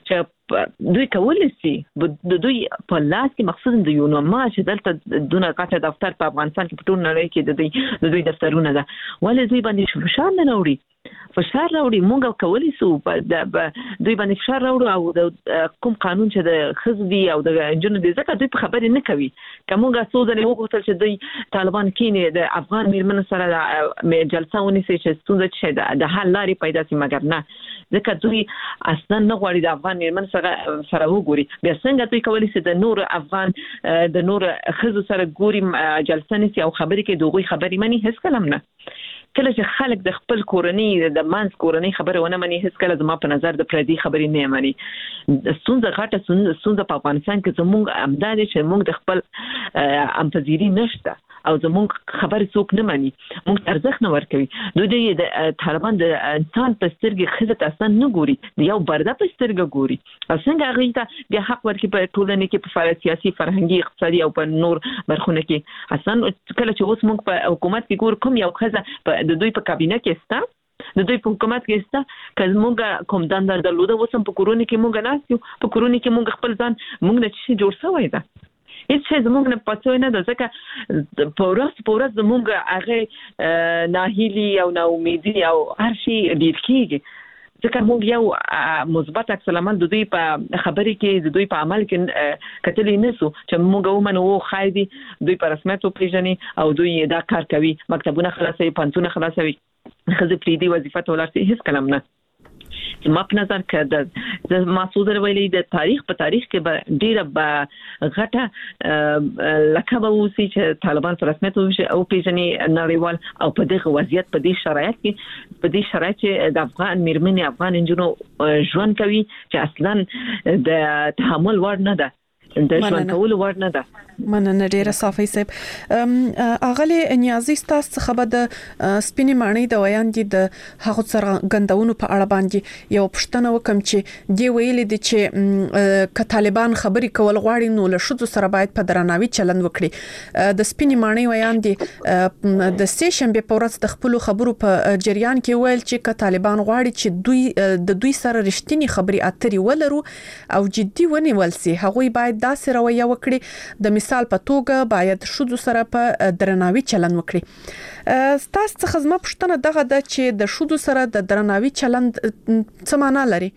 دوی کولای شي د دوی په لاس کې مخصوصا د یونما چې دلته دونه غټه دفتر په افغانستان کې په ټول نړۍ کې د دوی دفترونه ده ولې دوی باندې فشار نه راوړي موږ کولای شو دوی باندې فشار راوړو او د کوم قانون چې د خزدي او د جنونو د ځکه دوی په خبرې نه کوي کومه سوزنه وغوښتل چې دوی طالبان کې د افغان میرمنو سره جلسه ونیسي چې ستونزه چې د حل لارې پیدا شي مګر نه ځکه دوی اصلا نه غواړي د افغان میرمنو سره وګوري بیا څنګه دوی کولی شي د نور افغان د نور خزو سره ګوري جلسه نيسي او خبرې کې دوی خبرې مني هیڅ کلم نه کله چې خلک د خپل کورنۍ د مانس کورنۍ خبره ونه مني هیڅ کله زما په نظر د پردي خبرې نه مني ستونزه په افغانستان کې زموږ امداد چې موږ د خپل امپذيري نشته او زموږ خبر څوک نه مانی موږ ارزښت نه ورکوي دوی د طالبان د انسان په سترګې خزت اصلا نه ګوري یو برده په سترګې ګوري او څنګه هغه ته بیا حق ورکړي په ټولنه کې په سیاسي فرهنګي اقتصادي او په نور برخونه کې اصلا کله چې اوس موږ په حکومت کې ګور کوم یو خزه د دوی په کابینه کې ستا د دوی په حکومت کې ستا که موږ کوم دنده درلوده وسم په کورونه کې موږ ناسیو په کورونه کې موږ خپل ځان موږ د چی جوړ شوی ده هیڅ څه زموږ نه پاتوي نه ده ځکه په ورځ زموږ هغه ناهیلي او ناامیدي او هر شي ډیر کیږي ځکه موږ یو مثبت عکس العمل د دوی په خبرې کې د دوی په عمل کې کتلې نسو چې موږ ومنو خایدي دوی په رسمیت پیژني او دوی دا کار کوي مکتبونه خلاصوي پانتونه خلاصوي خزه پریدي وظیفه تولرسي هیڅ کلام نه ما په نظر کې د محسوس ویلې د تاریخ کې ډیره غټه لکه ووسی چې طالبان په رسمیت او پیژني نړیوال او په دغه وضعیت په دې شرایط چې د افغان میرمنې افغان انجونو ژوند کوي چې اصلا د تحمل وړ نه ده د ژوند کول وړ نه ده مننه ډیره صافي صاحب اغلی نیازي تاسو څخه به د سپینې معنی د ویاندې د هغه سره غندونو په اړه باندې یو پښتنه وکم چې دی ویلې دي چې ک طالبان خبري کول غواړي نو له شذو سره باید په درناوي چلند وکړي د سپینې معنی ویاندې د سټیشن به پورت د خپل خبرو په جریان کې ویل چې ک طالبان غواړي چې دوی سره رښتینی خبري اترې ولرو او جدي ونیول سي هغه باید داسې رویه وکړي د مثال په توګه باید شذو سره په درناوي چلند وکړي تاسو څخه زما پوښتنه دغه ده چې د شذو سره د درناوي چلند څه معنی لري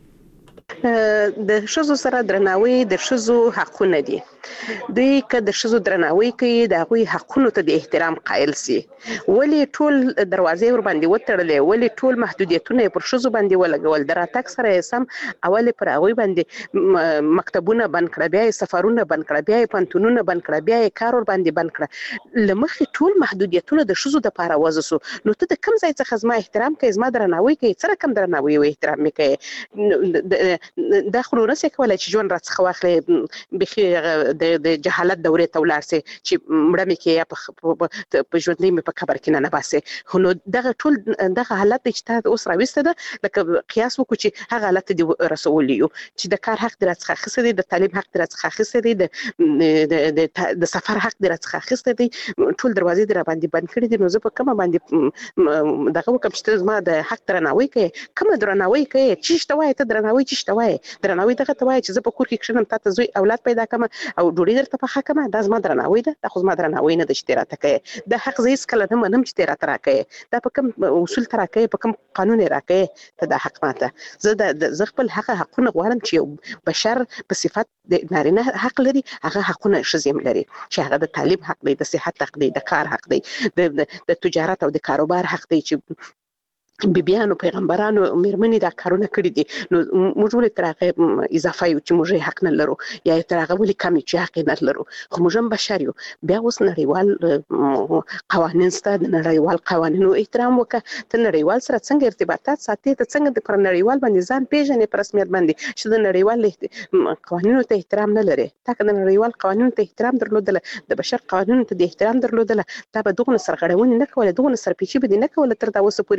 د شذو سره درناوي د شذو حقونه دي دوی که د شذو درناوي کوي د هغوی حقونو ته د احترام قائل سي ولی ټول دروازې ور باندې وتړلې ولی ټول محدودیتونه پر شذو باندې ولګول دراتک سره سم اول پر هغوی باندې مکتبونه بند کړه بیا سفرونه بند کړه بیا پانتونونه بند کړه بیا کار ور باندې بند کړه لمخې ټول محدودیتونه د شذو د پاره وځسو نو ته د کم ځای څخه زما احترام کوي زما درناوي کوي سره کم درناوي او احترام کوي د خلونو څخه کولای چې ژوند راڅخه واخلې بخي د جهالت دورې ته ولاړ سي چې مړه مې کې یا په ژوندۍ مې په قبر کې نه باسي نو دغه ټول دغه حالت چې تاسو اوس راوسته ده لکه قیاس وکړو چې هغه حالت دی رسولیو چې د کار حق درڅخه خسته دي د تعلیم حق درڅخه خسته دي د سفر حق درڅخه خسته دي ټول دروازې در باندې بند کړې دي نو زه په کومه باندې دغه وکم چې زما د حق درناوي کوي کوم درناوي کوي چې شته ته درناوي چې شته درناوي دغه ته وای چې زه په کور کې کښنم تاسو زوی اولاد پیدا کړم او ډوډۍ درته پخه کړم دا زما درناوي ده دا خو زما درناوي نه د شتراته کوي د حق زیس کله نه منم چې تیرا ترا کوي دا په کوم اصول ترا کوي په کوم قانون راکوي ته د حق ماته زه خپل حقونه غواړم چې بشر په صفات د نارینه حق لري هغه حقونه شزم لري چې هغه د تعلیم حق دی د صحت حق دی د کار حق دی د تجارت او د کاروبار حق دی چې بیبیانو پیغمبرانو میرمنې دا کارونه کړی دي نو موږ ولې ترغه اضافه یو چې موږ حق نه لرو یا ترغه ولې کم چې حق نه لرو خو موږ هم بشر یو بیا اوس نړیوال قوانین ستاسو د نړیوال قوانینو احترام وکړه ته نړیوال سره څنګه ارتباطات ساتي ته څنګه د پر نړیوال باندې ځان پیژنې پر رسمیت باندې چې د نړیوال قوانینو ته احترام نه لري تا که د نړیوال قوانینو ته احترام درلودل د بشر قوانینو ته د احترام درلودل تا به دغه سرغړونې نه کوله دغه سرپیچي به نه کوله تر دا اوسه پورې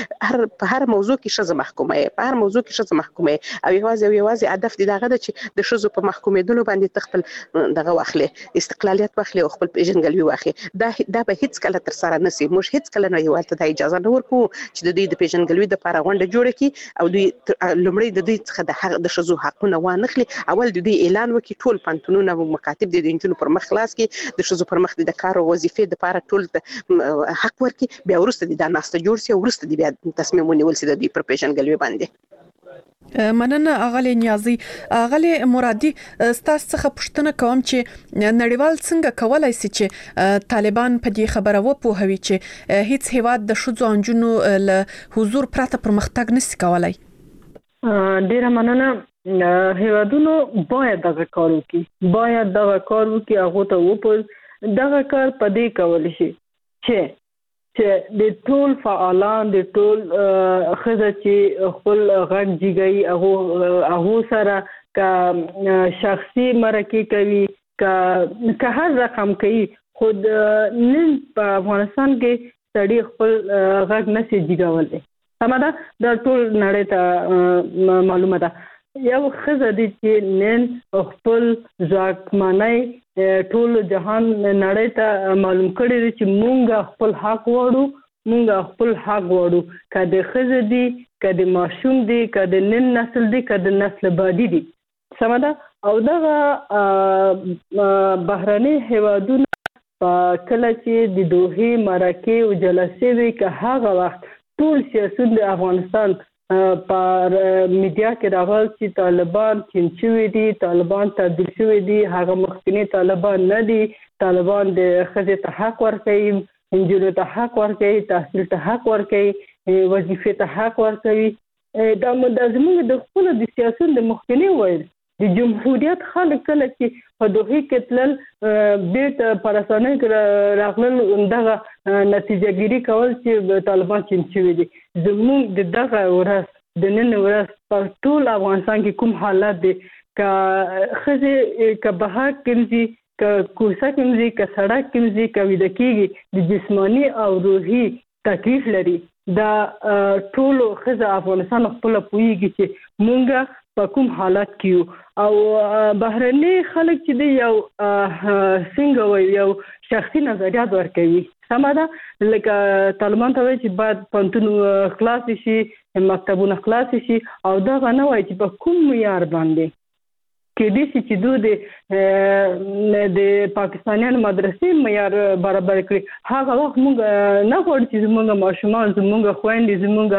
په هر موضوع کې شزه محکومه په هر موضوع کې شزه محکومه او یوازې هدف دي دغه چې د شزو په محکومېدلو باندې تخپل دغه واخلي استقلالیت واخلي او خپل پیژنګلوي واخلي دا به هیڅ کله تر سره نسی موږ هیڅ کله نه یو ته اجازه نه ورکو چې د دوی د پیژنګلوي د لپاره غونډه جوړه کړي او دوی لومړی د دوی څخه د شزو حقونه وانخلي اول د دوی اعلان وکړي ټول پانتونونه او مکاتب د انجونو پر مخ خلاص کړي د شزو پر مخ د کار او وظیفې د لپاره ټول حق ورکړي بیا ورسته د ناسته جوړ شي او ورسته د بیا تصمیم ونیول شي د دوی پر پیژنګلوي باندې. مننه اغلی نیازی. اغلی مرادی ستاسو څخه پوښتنه کوم چې نړیوال څنګه کولای شي چې طالبان په دې خبره وپوهوي چې هیڅ هیواد د شذو انجونو له حضور پرته پرمختګ نشي کولای. ډیره مننه. هیوادونو باید دغه کار وکړي هغه ته وپوز دغه کار په دې کول شي چې د ټول فعالان د ټول خزه چې خپل غږ جګي هغه سره کا شخصي مرکه کوي که هر رقم کوي خود نن په افغانستان کې سړي خپل غږ نشي جګولای. همدا د ټول نړۍ ته معلومه ده یو خزه دي چې نن خپل ځواکمنۍ ټول جهان نړۍ ته معلوم کړی دی چې مونږ خپل حق وړو کله خزه دي کله ماشوم دي کله نن نسل دي کله نسل بعدي دي سمدا او دغه بهراني هیوادونه کله چې د دوه مرکه او جلسې وی که هغه وخت ټول سیاست د افغانستان پر میډیا کې راغل چې طالبان چینچوي دي طالبان تبدیل شوي دي هغه مخکنی طالبان نه دي طالبان د خزه ته حق ورکوي انجونو ته حق ورکوي تحصیل ته حق ورکوي وظیفه ته حق ورکوي دا زموږ د خپل د سیاست د مخکنی وایي د جمهوریت خلک کله چې په دوه کې تل بیت پرسانه راغلل دغه نتیجه ګیری کول چې طالبان چینچوي دي زموږ دغه ورځ د نن ورځ په ټول افغانستان کې کوم حالات دي که خزه که بهار کمزي که کوڅه کمزي که سړک کمزي که ویده کېږي د جسمانی او روحي تکلیف لري دا ټول خزه افغانستان خپل پويږي چې مونږه په کوم حالات کې او بهرني خلک چې یو څنګه یو شخصي نظریات ورکوي سمدا لکه طالبان ته وایي چې باید پانتون خلاص شي مکتبونه خلاص شي او دا نه وایي چې په کوم معیار باندې کې دي چې دوی د پاکستانیانو مدرسې معیار برابر کړي هغه وخت موږ نه غواړو چې زموږ ماشومان زموږ خويندې زموږ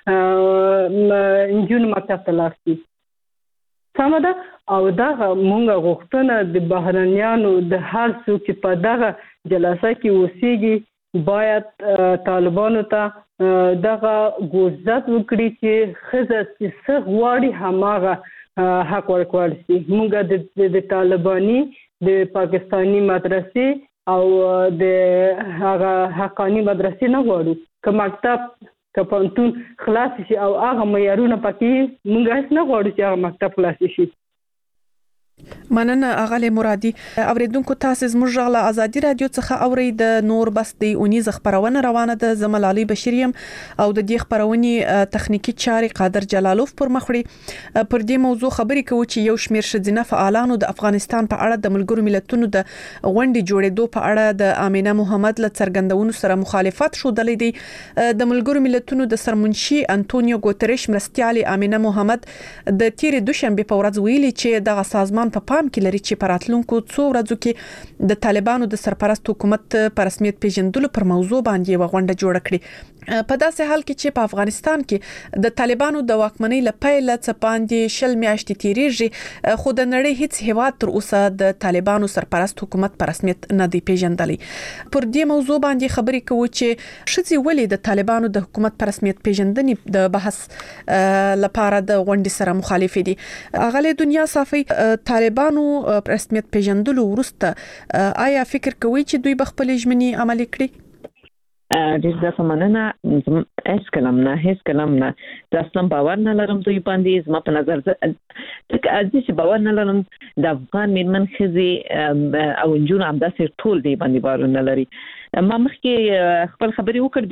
انجونو مکتب ته لاړ شي سمدا او دا مونږ غوښتنه د بهرنیانو د هر څوک چې په دغه جلسه کې اوسېږي باید طالبانو ته دغه ګوزات وکړي چې خزه چې څه غواړي هماغه حق ورکول شي. مونږ د طالباني د پاکستانی مدرسې او د هغه حقانی مدرسې نه غواړو که مکتب که پانتون خلاص شي او هغه معیارونه پکې مونږ هیڅ نه غواړو چې هغه مکتب خلاص شي. مننه اغلی مرادی. اوریدونکو تاسو زموږ غلا ازادي رادیو څخه اورید نور بس د اونیز خبرونه روانه ده زمل علي بشریم او د دې خبرونې تخنیکی چاري قادر جلالوف پر مخړي پر دې موضوع خبري کوي چې یو شمیر شذینه فعالانو د افغانستان په اړه د ملګرو ملتونو د غونډې جوړېدو په اړه د امینه محمد له څرګندونو سره مخالفت شو دلې دي د ملګرو ملتونو د سرمنشي انټونیو ګوتریش مرستيالي امینه محمد د تیر دوشنبه په ورځ ویلي چې د سازمان په پام کې لري چې پراتلونکو څو ورځو کې د طالبانو د سرپرست حکومت پر رسمیت پیژندلو پر موضوع باندې وغونډه جوړ کړي په داسې حال کې چې په افغانستان کې د طالبانو د واکمنۍ لپاره څپاندې شل میاشتې تیریږي خو د نړۍ هیڅ هیواد تر اوسه د طالبانو سرپرست حکومت پر رسمیت نه دی پیژندلی. پر دې موضوع باندې خبرې کوي چې شذي ولې د طالبانو د حکومت پر رسمیت پیژندنې د بحث لپاره د غونډې سره مخالف دي. اغلی دنیا صافي طالبانو رسمیت پیژندلو ورسته آیا فکر کوي چې دوی بخپل ژمنې عملي کړي؟ ډیر ځکه مننه هیڅ کلام نه اصلا باور نه لرم دوی باندې زما په نظر چې باور نه لرم د افغان میرمن خزي او انجون همداسې ټول دی باندې باور نه لري. ما مخکې خپل خبري وکړ بیا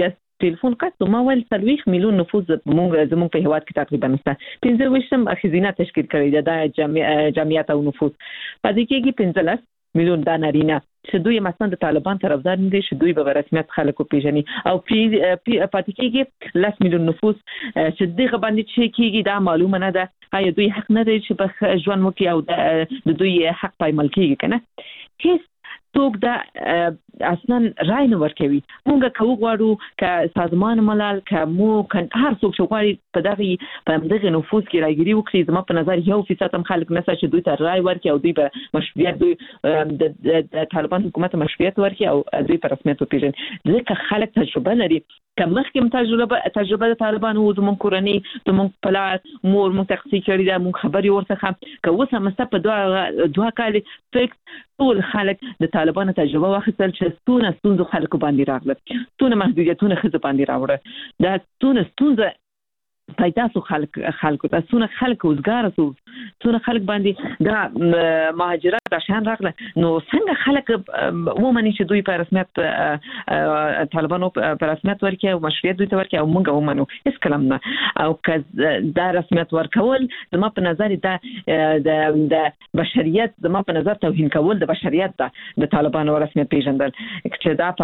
ټلیفون کټ ما ول 30 میلیون نفوس زموږ په هیواد کې تقریبا نشته 15 خزینه تشکیل کړی د جمعیت او نفوس پدې کې 15 میلیون د نارینه چې دوی مثلا د طالبان طرفدار دي چې دوی به رسمیت خلکو پیژني او پاتې کېږي 10 میلیون نفوس چې دغه باندې چې کېږي دا معلومه نه ده آیا دوی حق نه لري چې په ژوند وکړي او د دوی حق پایمال کېږي کنه هیڅ څوک دا اصلا رای نه ورکوي موږ کوو غواړو ک سازمان ملل ک مو کن هر څوک چې غواړي په دغه نفوذ کې راګيري وکړي زما په نظر 1% هم خلک نشي چې دوی ته رای ورکړي او دوی به مشروعیت دوی د طالبان حکومت مشروعیت ورکړي او دوی په رسمیت وپیژني ځکه خلک تجربه لري کمخ کې تجربه د طالبان او زمون کورنۍ زمون پلار مور متخصصي کړي دا مون خبري ورڅخه کوسه مسته په دوه کال فکس ټول خلک د طالبان تجربه واخیستل چې ستونزه خلکو باندې راغله ستونه محدودیتونه خزه باندې راوړه دا ستونزه پیدا سو خلکو ته څونه خلک وزګار سو څونه خلک باندې دا مهاجرت عشان راغله نو څنګه خلک ومني چې دوی په رسمیت طالبانو په رسمیت ورکړي او مشروعیت دوی ته ورکړي او موږ ومنو هیڅ کلام نه او که دا رسمیت ورکول زما په نظر دا د بشریت زما په نظر توهین کول د بشریت د طالبانو رسمیت پیژندل چې دا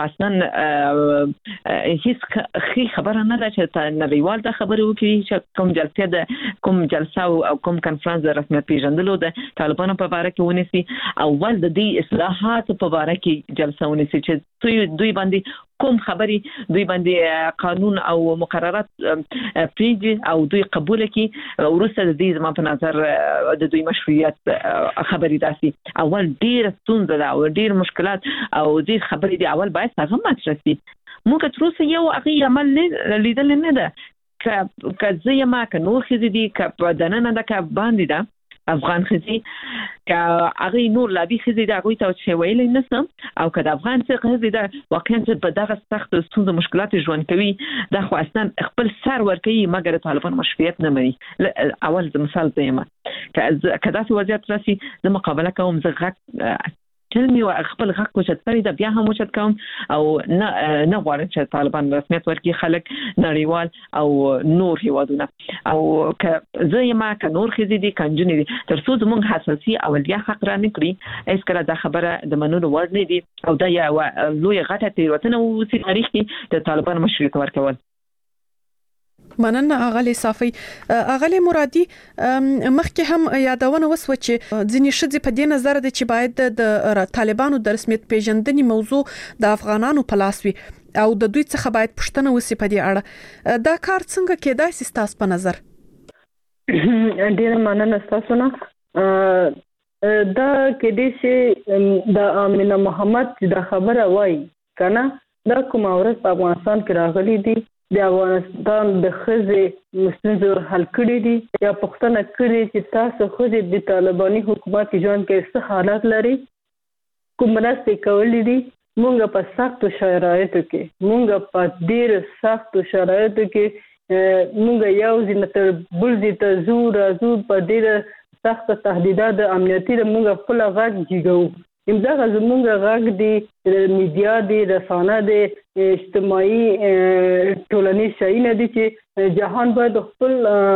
اصلا هیڅ خبره نه ده چې نړیوال دا خبره وکړي چې کوم جلسه او کوم کانفرنس د رسمیت پیژندلو د طالبانو په اړه کې ونیسي اول د دې اصلاحات په اړه کې جلسه ونیسي چې دوی باندې کوم خبري دوی باندې قانون او مقررات پریږي او دوی قبول کړي ورسته د دې زما په نظر د دوی مشروعیت خبري داسي اول ډیر ستونزه ده او ډیر مشکلات او دې خبري دی اول باید هغه مطرح شي موږ تر اوسه یو هغه عمل لیدل نه ده که زه ما که نور خزي دي که په دننه ده که باندې ده افغان خزي که هغه نور لابي خزي ده هغه ته چې ویل نسم او که د افغان څخه خزي ده واقعا چې په دغه سخت ستونزو مشکلات ژوند کوي دا خو اصلا خپل سر ورکوي مګر طالبان مشروعیت نه مني اول مثال زما که داسې وضعیت راسي د مقابله کوم زه غږ چلمي او خپل غږ کوچت کړی دا بیا هم وچت کوم او نه غواړم چې طالبان رسمیت ورکړي خلک نړیوال او نور هیوادونه او که زه ما که نور خزي دي کنجونې دي تر څو زموږ حساسي اولیا حق را نه کړی اس کله دا خبره د منلو وړ نه دي او دا یو لوی غټه تیروتنه و تاریخ کې د طالبان مشروعیت ورکول مننه اغلی صافي اغلی مرادي مخکې هم یادونه وسو چې ځینې شذ په دې نظر دي چې باید د طالبانو د رسمیت پیژندنې موضوع د افغانانو په لاس وي او د دوی څخه باید پښتنه وسی په دې اړه دا کار څنګه کېدای شي تاسو په نظر ډیر مننه تاسو نه دا کې دې چې د امینه محمد د خبره وای کنه دا کوم اورس په افغانستان کې راغلي دي د افغانستان د خزي مستنزور حل کړی دي یا پښتنه کړی چې تاسو خو د طالباني حکومت ژوند کې څه حالات لري کوم مرسته کولې دي مونږ په سختو شرایطو کې مونږ په ډیر سختو شرایطو کې مونږ یو ځینې تر بل ځای ته زور په ډیر سخت تهدیدات امنیتي مونږ خپل غږ جګو امدا زمونږ غږ دی میډیا دی رسانه دی اجتماعي ټولنیز شایونه دي چې جهان باید خپل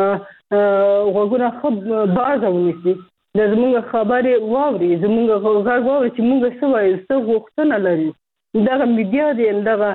غوږونه خب باز ونیسي د زمونږ خبرې واوري زمونږ غږ واوري چې مونږ څه وایو څه غوښتنه لري دغه میډیا دی دغه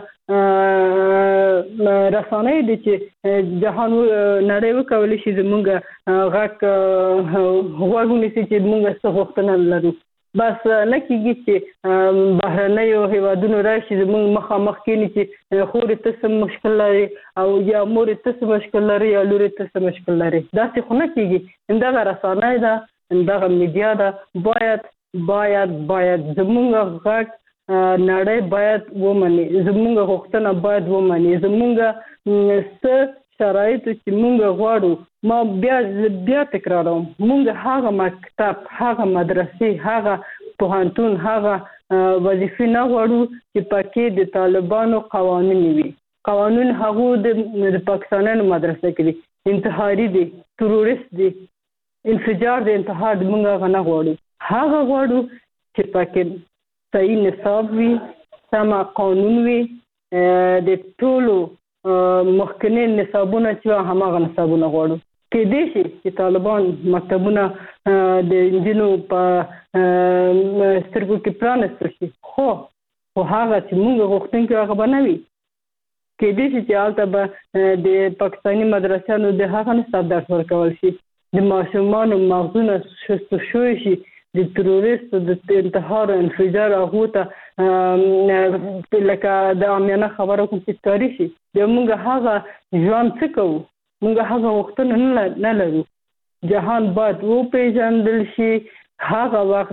رسانه دي چې جهان نړۍ وکولای شي زمونږ غږ ونیسي چې مونږ څه غوښتنه لرو بس نه کېږي چې بهرنیو هیوادونو راشي زموږ مخامخ کېني چې خورې ته څه مشکل لري او یا مورې ته څه مشکل لري یا لورې ته څه مشکل لري داسې خو نه کېږي دغه رسانه ده دغه میډیا ده باید زموږ غږ نړۍ باید ومني زموږ غوښتنه باید ومني زموږ څه شرایط چې مونږ غواړو ما بیا تکراروم مونږ هغه مکتب هغه مدرسې هغه پوهنتون هغه وظیفې نه غواړو چې پکې د طالبانو قوانین وي قانون هغه د پاکستاني مدرسې کې دي انتحاري دي تروریست دي انفجار دي انتحار مونږ غنا غواړو چې پکې صحیح نصاب وي سم قانون وي د ټولو مخکنی نصابونه چې هماغه نصابونه غواړو. کې دې شي چې طالبان مکتبونه د انجینو په سترګو کې پرانستل شي، خو هغه چې موږ غوښتونکي هغه به نه وي. کې دې شي چې هلته به د پاکستاني مدرسانو د هغه نصاب درس ورکول شي، د ماشومانو مغزونه شست شوی شي، د تروریستو د انتحار او انفجار هغو ته لکه د عامیانه خبرو کوم چې ښکاري شي. موږ هغه ژوند څه کوو؟ موږ هغه وختونه نه لرو. جهان باید وپېژندل شي. هغه وخت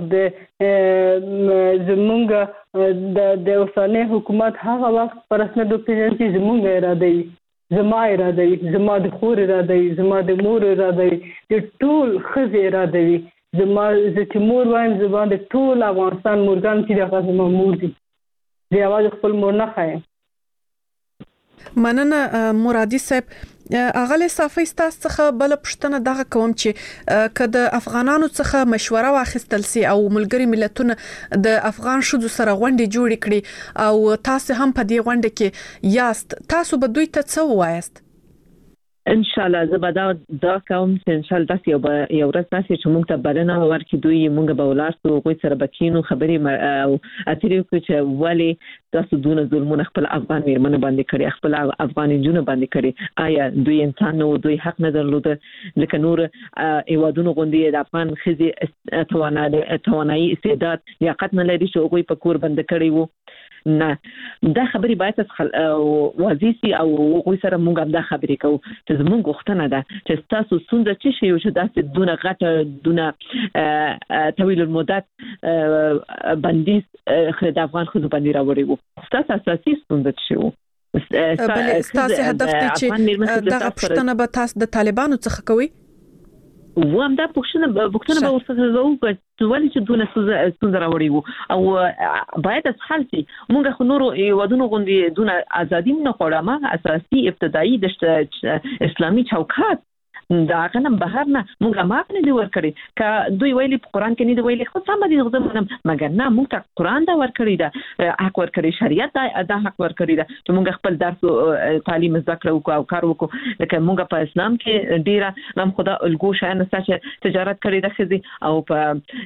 زمونږ د اوسنی حکومت هغه وخت په رسمیت وپېژني چې زمونږ اراده وي، زما اراده وي، زما د خور اراده وي، زما د مور اراده وي، د ټول ښځې اراده وي. زه چې مور وایم زما د ټول افغانستان مورګان چې دغه زما مور دي، زه یوازې خپل مور نه ښایم. مننه مرادي صاحب. اغلی صافی ستاسو څخه بل پښتنه دغه کوم چې کله افغانانو څخه مشوره واخیستل سي او ملګری ملتونه د افغان شذو سره غونډې جوړ کړي او تاسو هم په دې غونډه کې یاست، تاسو به دوی ته څه وایاست؟ ان شاء الله زبدا کوم چې ان شاء الله تاسو یو ورځ تاسو چې موږ ته بلنه ورکړي دوی موږ به ولارسو غوي سره بکینو خبرې او اتریو چې ولی تاسو دونه ظلمونه خپل افغان میرمنو باندې کړی، خپل افغان جنونو باندې کړی. آیا دوی انسان نو دوی حق نه درلود لکه نور ایوادونو غوندي د افغان خزي توانایي استعداد لیاقت نه لري چې غوي په کور باندې کړی وو؟ نه، دا خبرې باید واضح سي او غوي سره موږ هم دا خبرې کوو چې زموږ غوښتنه ده چې تاسو څنګه چې شي چې داسې دونه غټه دونه طویل المدت بندیز د افغان خزو باندې راوړي وو. تاسو اساسي څنګه چې وو بل تاسو هدف ته چې دغه پښتنه به تاسو د طالبانو څخه کوي و هم دا پښتنه به ورڅخه وکړو ولې چې دونه څنګه راوړي وو او باید حل شي. موږ خو نور ودونو غوندي دونه ازادي نه غواړو، اساسي ابتدایي د اسلامي چوکاټ دا غنم بهر نه موږ ما نه دی ورکړي. ک دوی ویلي په قران کې نه دی ویلي، خو سم دي غوښتم مګر نه موږ ته قران دا ورکړي دا حق ورکړي، شریعت دا حق ورکړي دا چې موږ خپل درس تعلیم زده کړو او کار وکړو. لکه موږ په اسلام کې ډیره نام خدا الګو شاینه چې تجارت کړی د خزي او په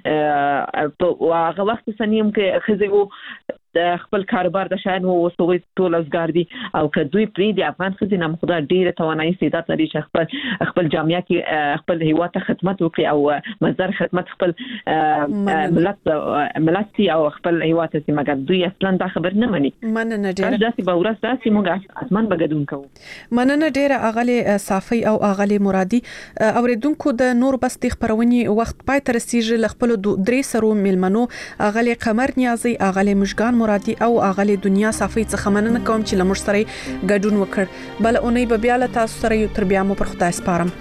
هغه وخت سنیم کې خزي وو د خپل کاروبار د شاین وو وسوي ټول ازګار دي او که دوی پری د افغان خزي نام خدا ډیره توانایي استعداد لري چې خپل جامعه کې خپل هیواد ته خدمت وکړي او مصدر خدمت خپل ملت او خپل هیواد ته مګر دوی اصلا دا خبر نه مني. مننه ډیره داسې به ورځ داسې موږ اسمان بغدون کوو. مننه ډیره اغلی صافی او اغلی مرادي. اوریدونکو د نور بس د خبرونې وخت پای تر سیج خپل درې سرو ملمنو اغلی قمر نیازي، اغلی مشګان مرادي او اغلی دنیا صافی څخه مننه کوم چې لمر سره ګډون وکړ. بل اونۍ به بیا له تاسو سره یو تر بیا مو پر خدای سپارم.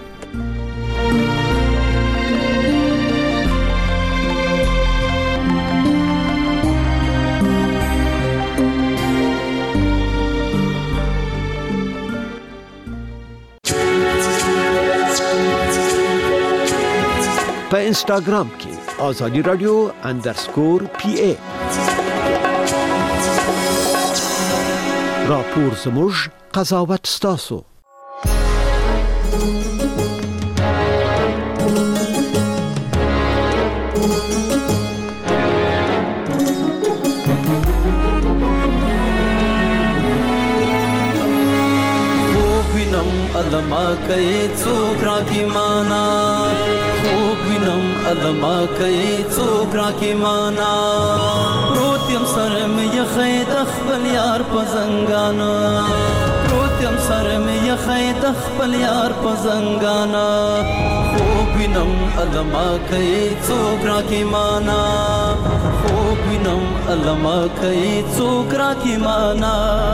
په انستګرام کې آزادی رادیو _PA راپور زموږ قضاوت ستاسو. علما کوي څوک راکی معنا، خوب وینم علما کوي څوک راکی معنا، روتیم سره مې یخې د خپل یار په زنګانا، روتیم سره مې یخې د خپل یار په زنګانا، خوب وینم علما کوي څوک راکی معنا، خوب وینم علما کوي څوک راکی معنا.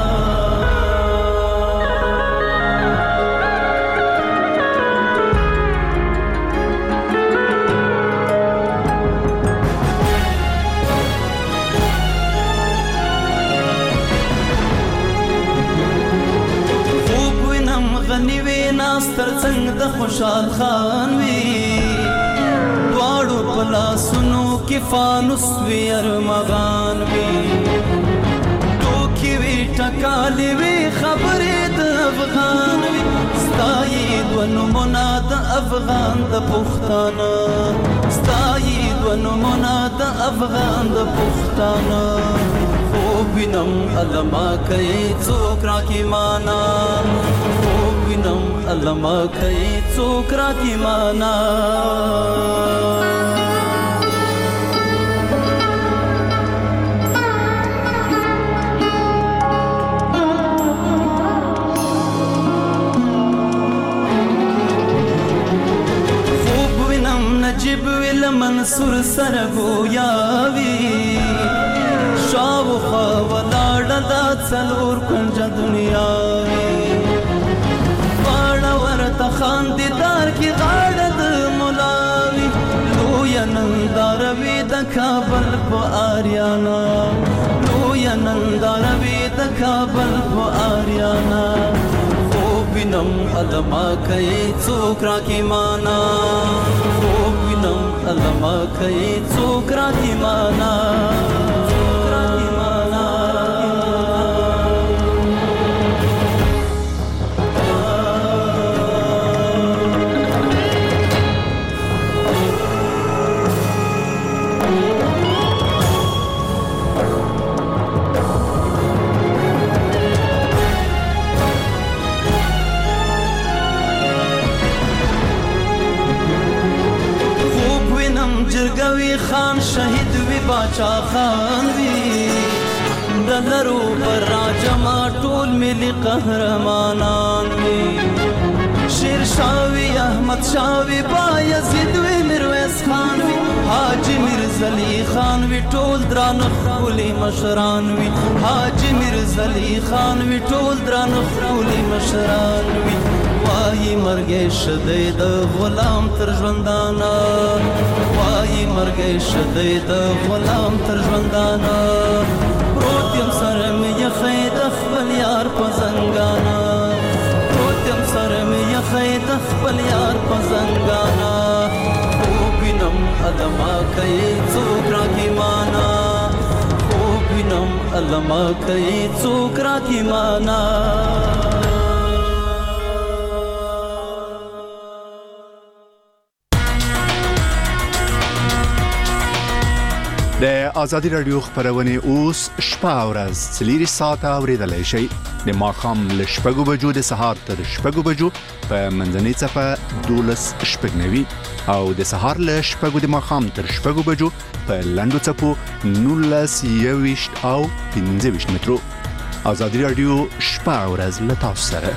ناستر څنګه د خوشحال خان وی دواړو پلاسونو کې فانوس وی ارمغان وی ټوکی وی ټکالې وی خبرې د افغان وي ستایید و نمونه د افغان د پښتانه ستایید و نمونه د افغان د پښتانه خوب وینم علما کوي څوک راکې معنا خوب وینم علما کوي څوک راکې معنا نجیب ویل منصور سرګویاوي شاوخوا ولاړه دا څلور کنجه دنیاوي غاړه ورته خاندیدار کې غاړه د مولاوي لویه ننداروي د کابل په آریانا لویه ننداروي د کابل په آریانا وینم علما کوي څوک راکې معنا خوب وینم علما کوي څوک راکې معنا جرګوي خان شهید وی باچا خان وی دلرو پر راجما ټول ملي قهرمانان وی شیر شاوی احمد شاوی بایزید وی میرویس خان وی حاجی میرزلی خان وی ټول دران خولي مشران وی حاجی میرزلی خان وی ټول دران خولي مشران وی وای مرګ شدید غلام تر ژوندانا وای مرګ شدید غلام تر ژوندانا پروت یم سره مې خید خپل یار په زنګانا پروت یم سره مې خید خپل یار په زنګانا خوب وینم علما کوي څوک راکې معنا خوب وینم علما کوي څوک راکې معنا د آزادي رادیو خبرونه اوس شپه او ورځ 4 ساعته اوریدلای شئ د ماښام له 6 بجو د سهار تر 6 بجو په منځنۍ صفه 12:09 او د سهار له 6 د ماښام تر 6 بجو په لنډو صفو 19:20 او 15 مترو. آزادي رادیو شپه او ورځ له تاسو سره.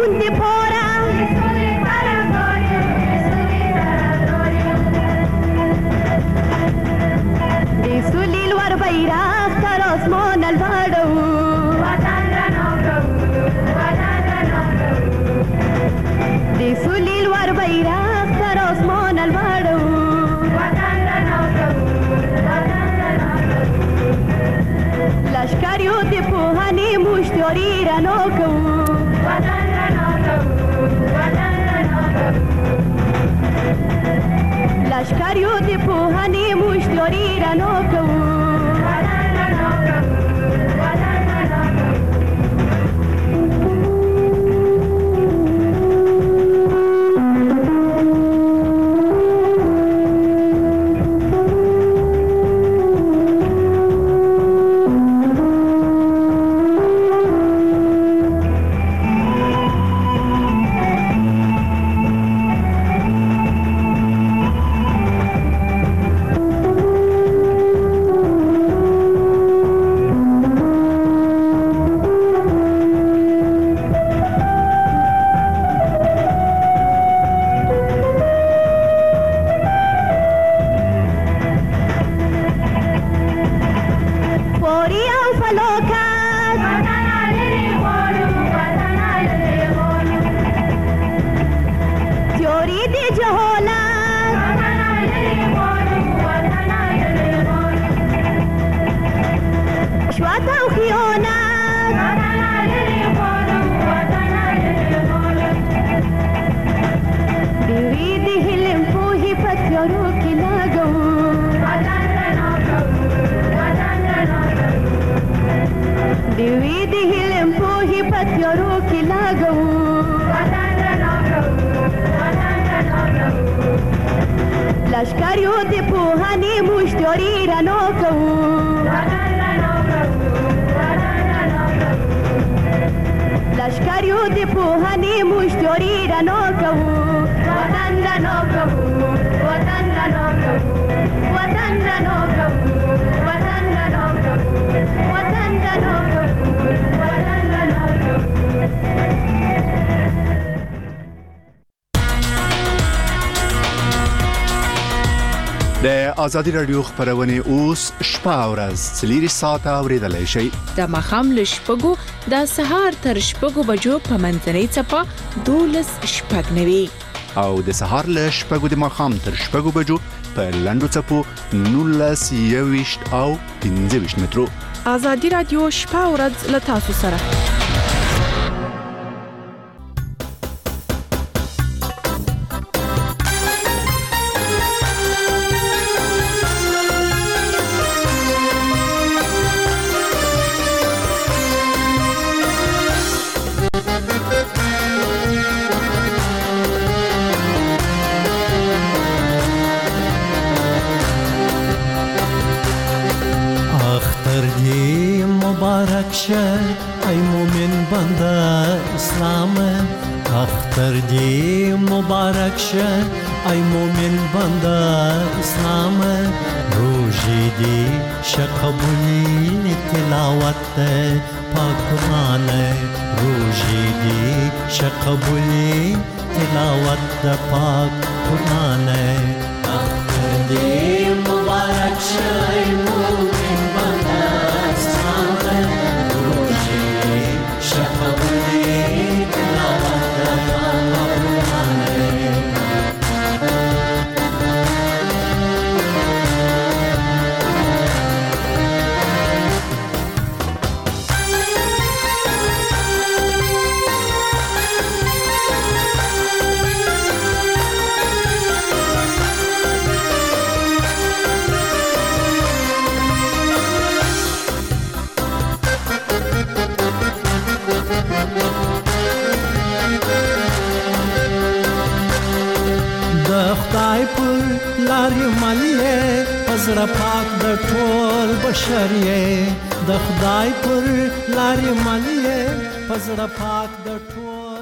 خون دی پاره دی سولیل ور بیرخ تر آسمان الوارو دی سولیل ور بیرخ تر آسمان الوارو لشکریو دی پوهنی مشتیاری رنو کو لشکریو دی پوهنی مشتیاری رنو کو لشکریو دی پوهنی مشتیاری رنو کو لشکریو دی پوهنی مشتیاری رنو کو وطن رنو کو وطن رنو کو وطن رنو کو وطن رنو کو وطن رنو کو وطن رنو کو د ازادي رادیو خبرونه اوس شپه او ورځ 4 ساعته اوریدلای شئ د مخام له شپږو د سهار تر شپږو بجو په منځنۍ چپه 12 شپږ نوي او د سهار له شپږو د مخام تر شپږو بجو په لندو چپو 19 او 15 مترو ازادي رادیو شپه او ورځ له تاسو سره ای مومن بنده اسلام اختر دی مبارک شه ای مومن بنده اسلام روزی دی شقبولی تلاوت پاک قرآن روزی دی شقبولی تلاوت پاک قرآن اختر دی مبارک شه ای مومن بنده اسلام خدای پر لارې ملې پزړه پاک د ټول بشریه د خدای پر لارې ملې پزړه پاک د ټول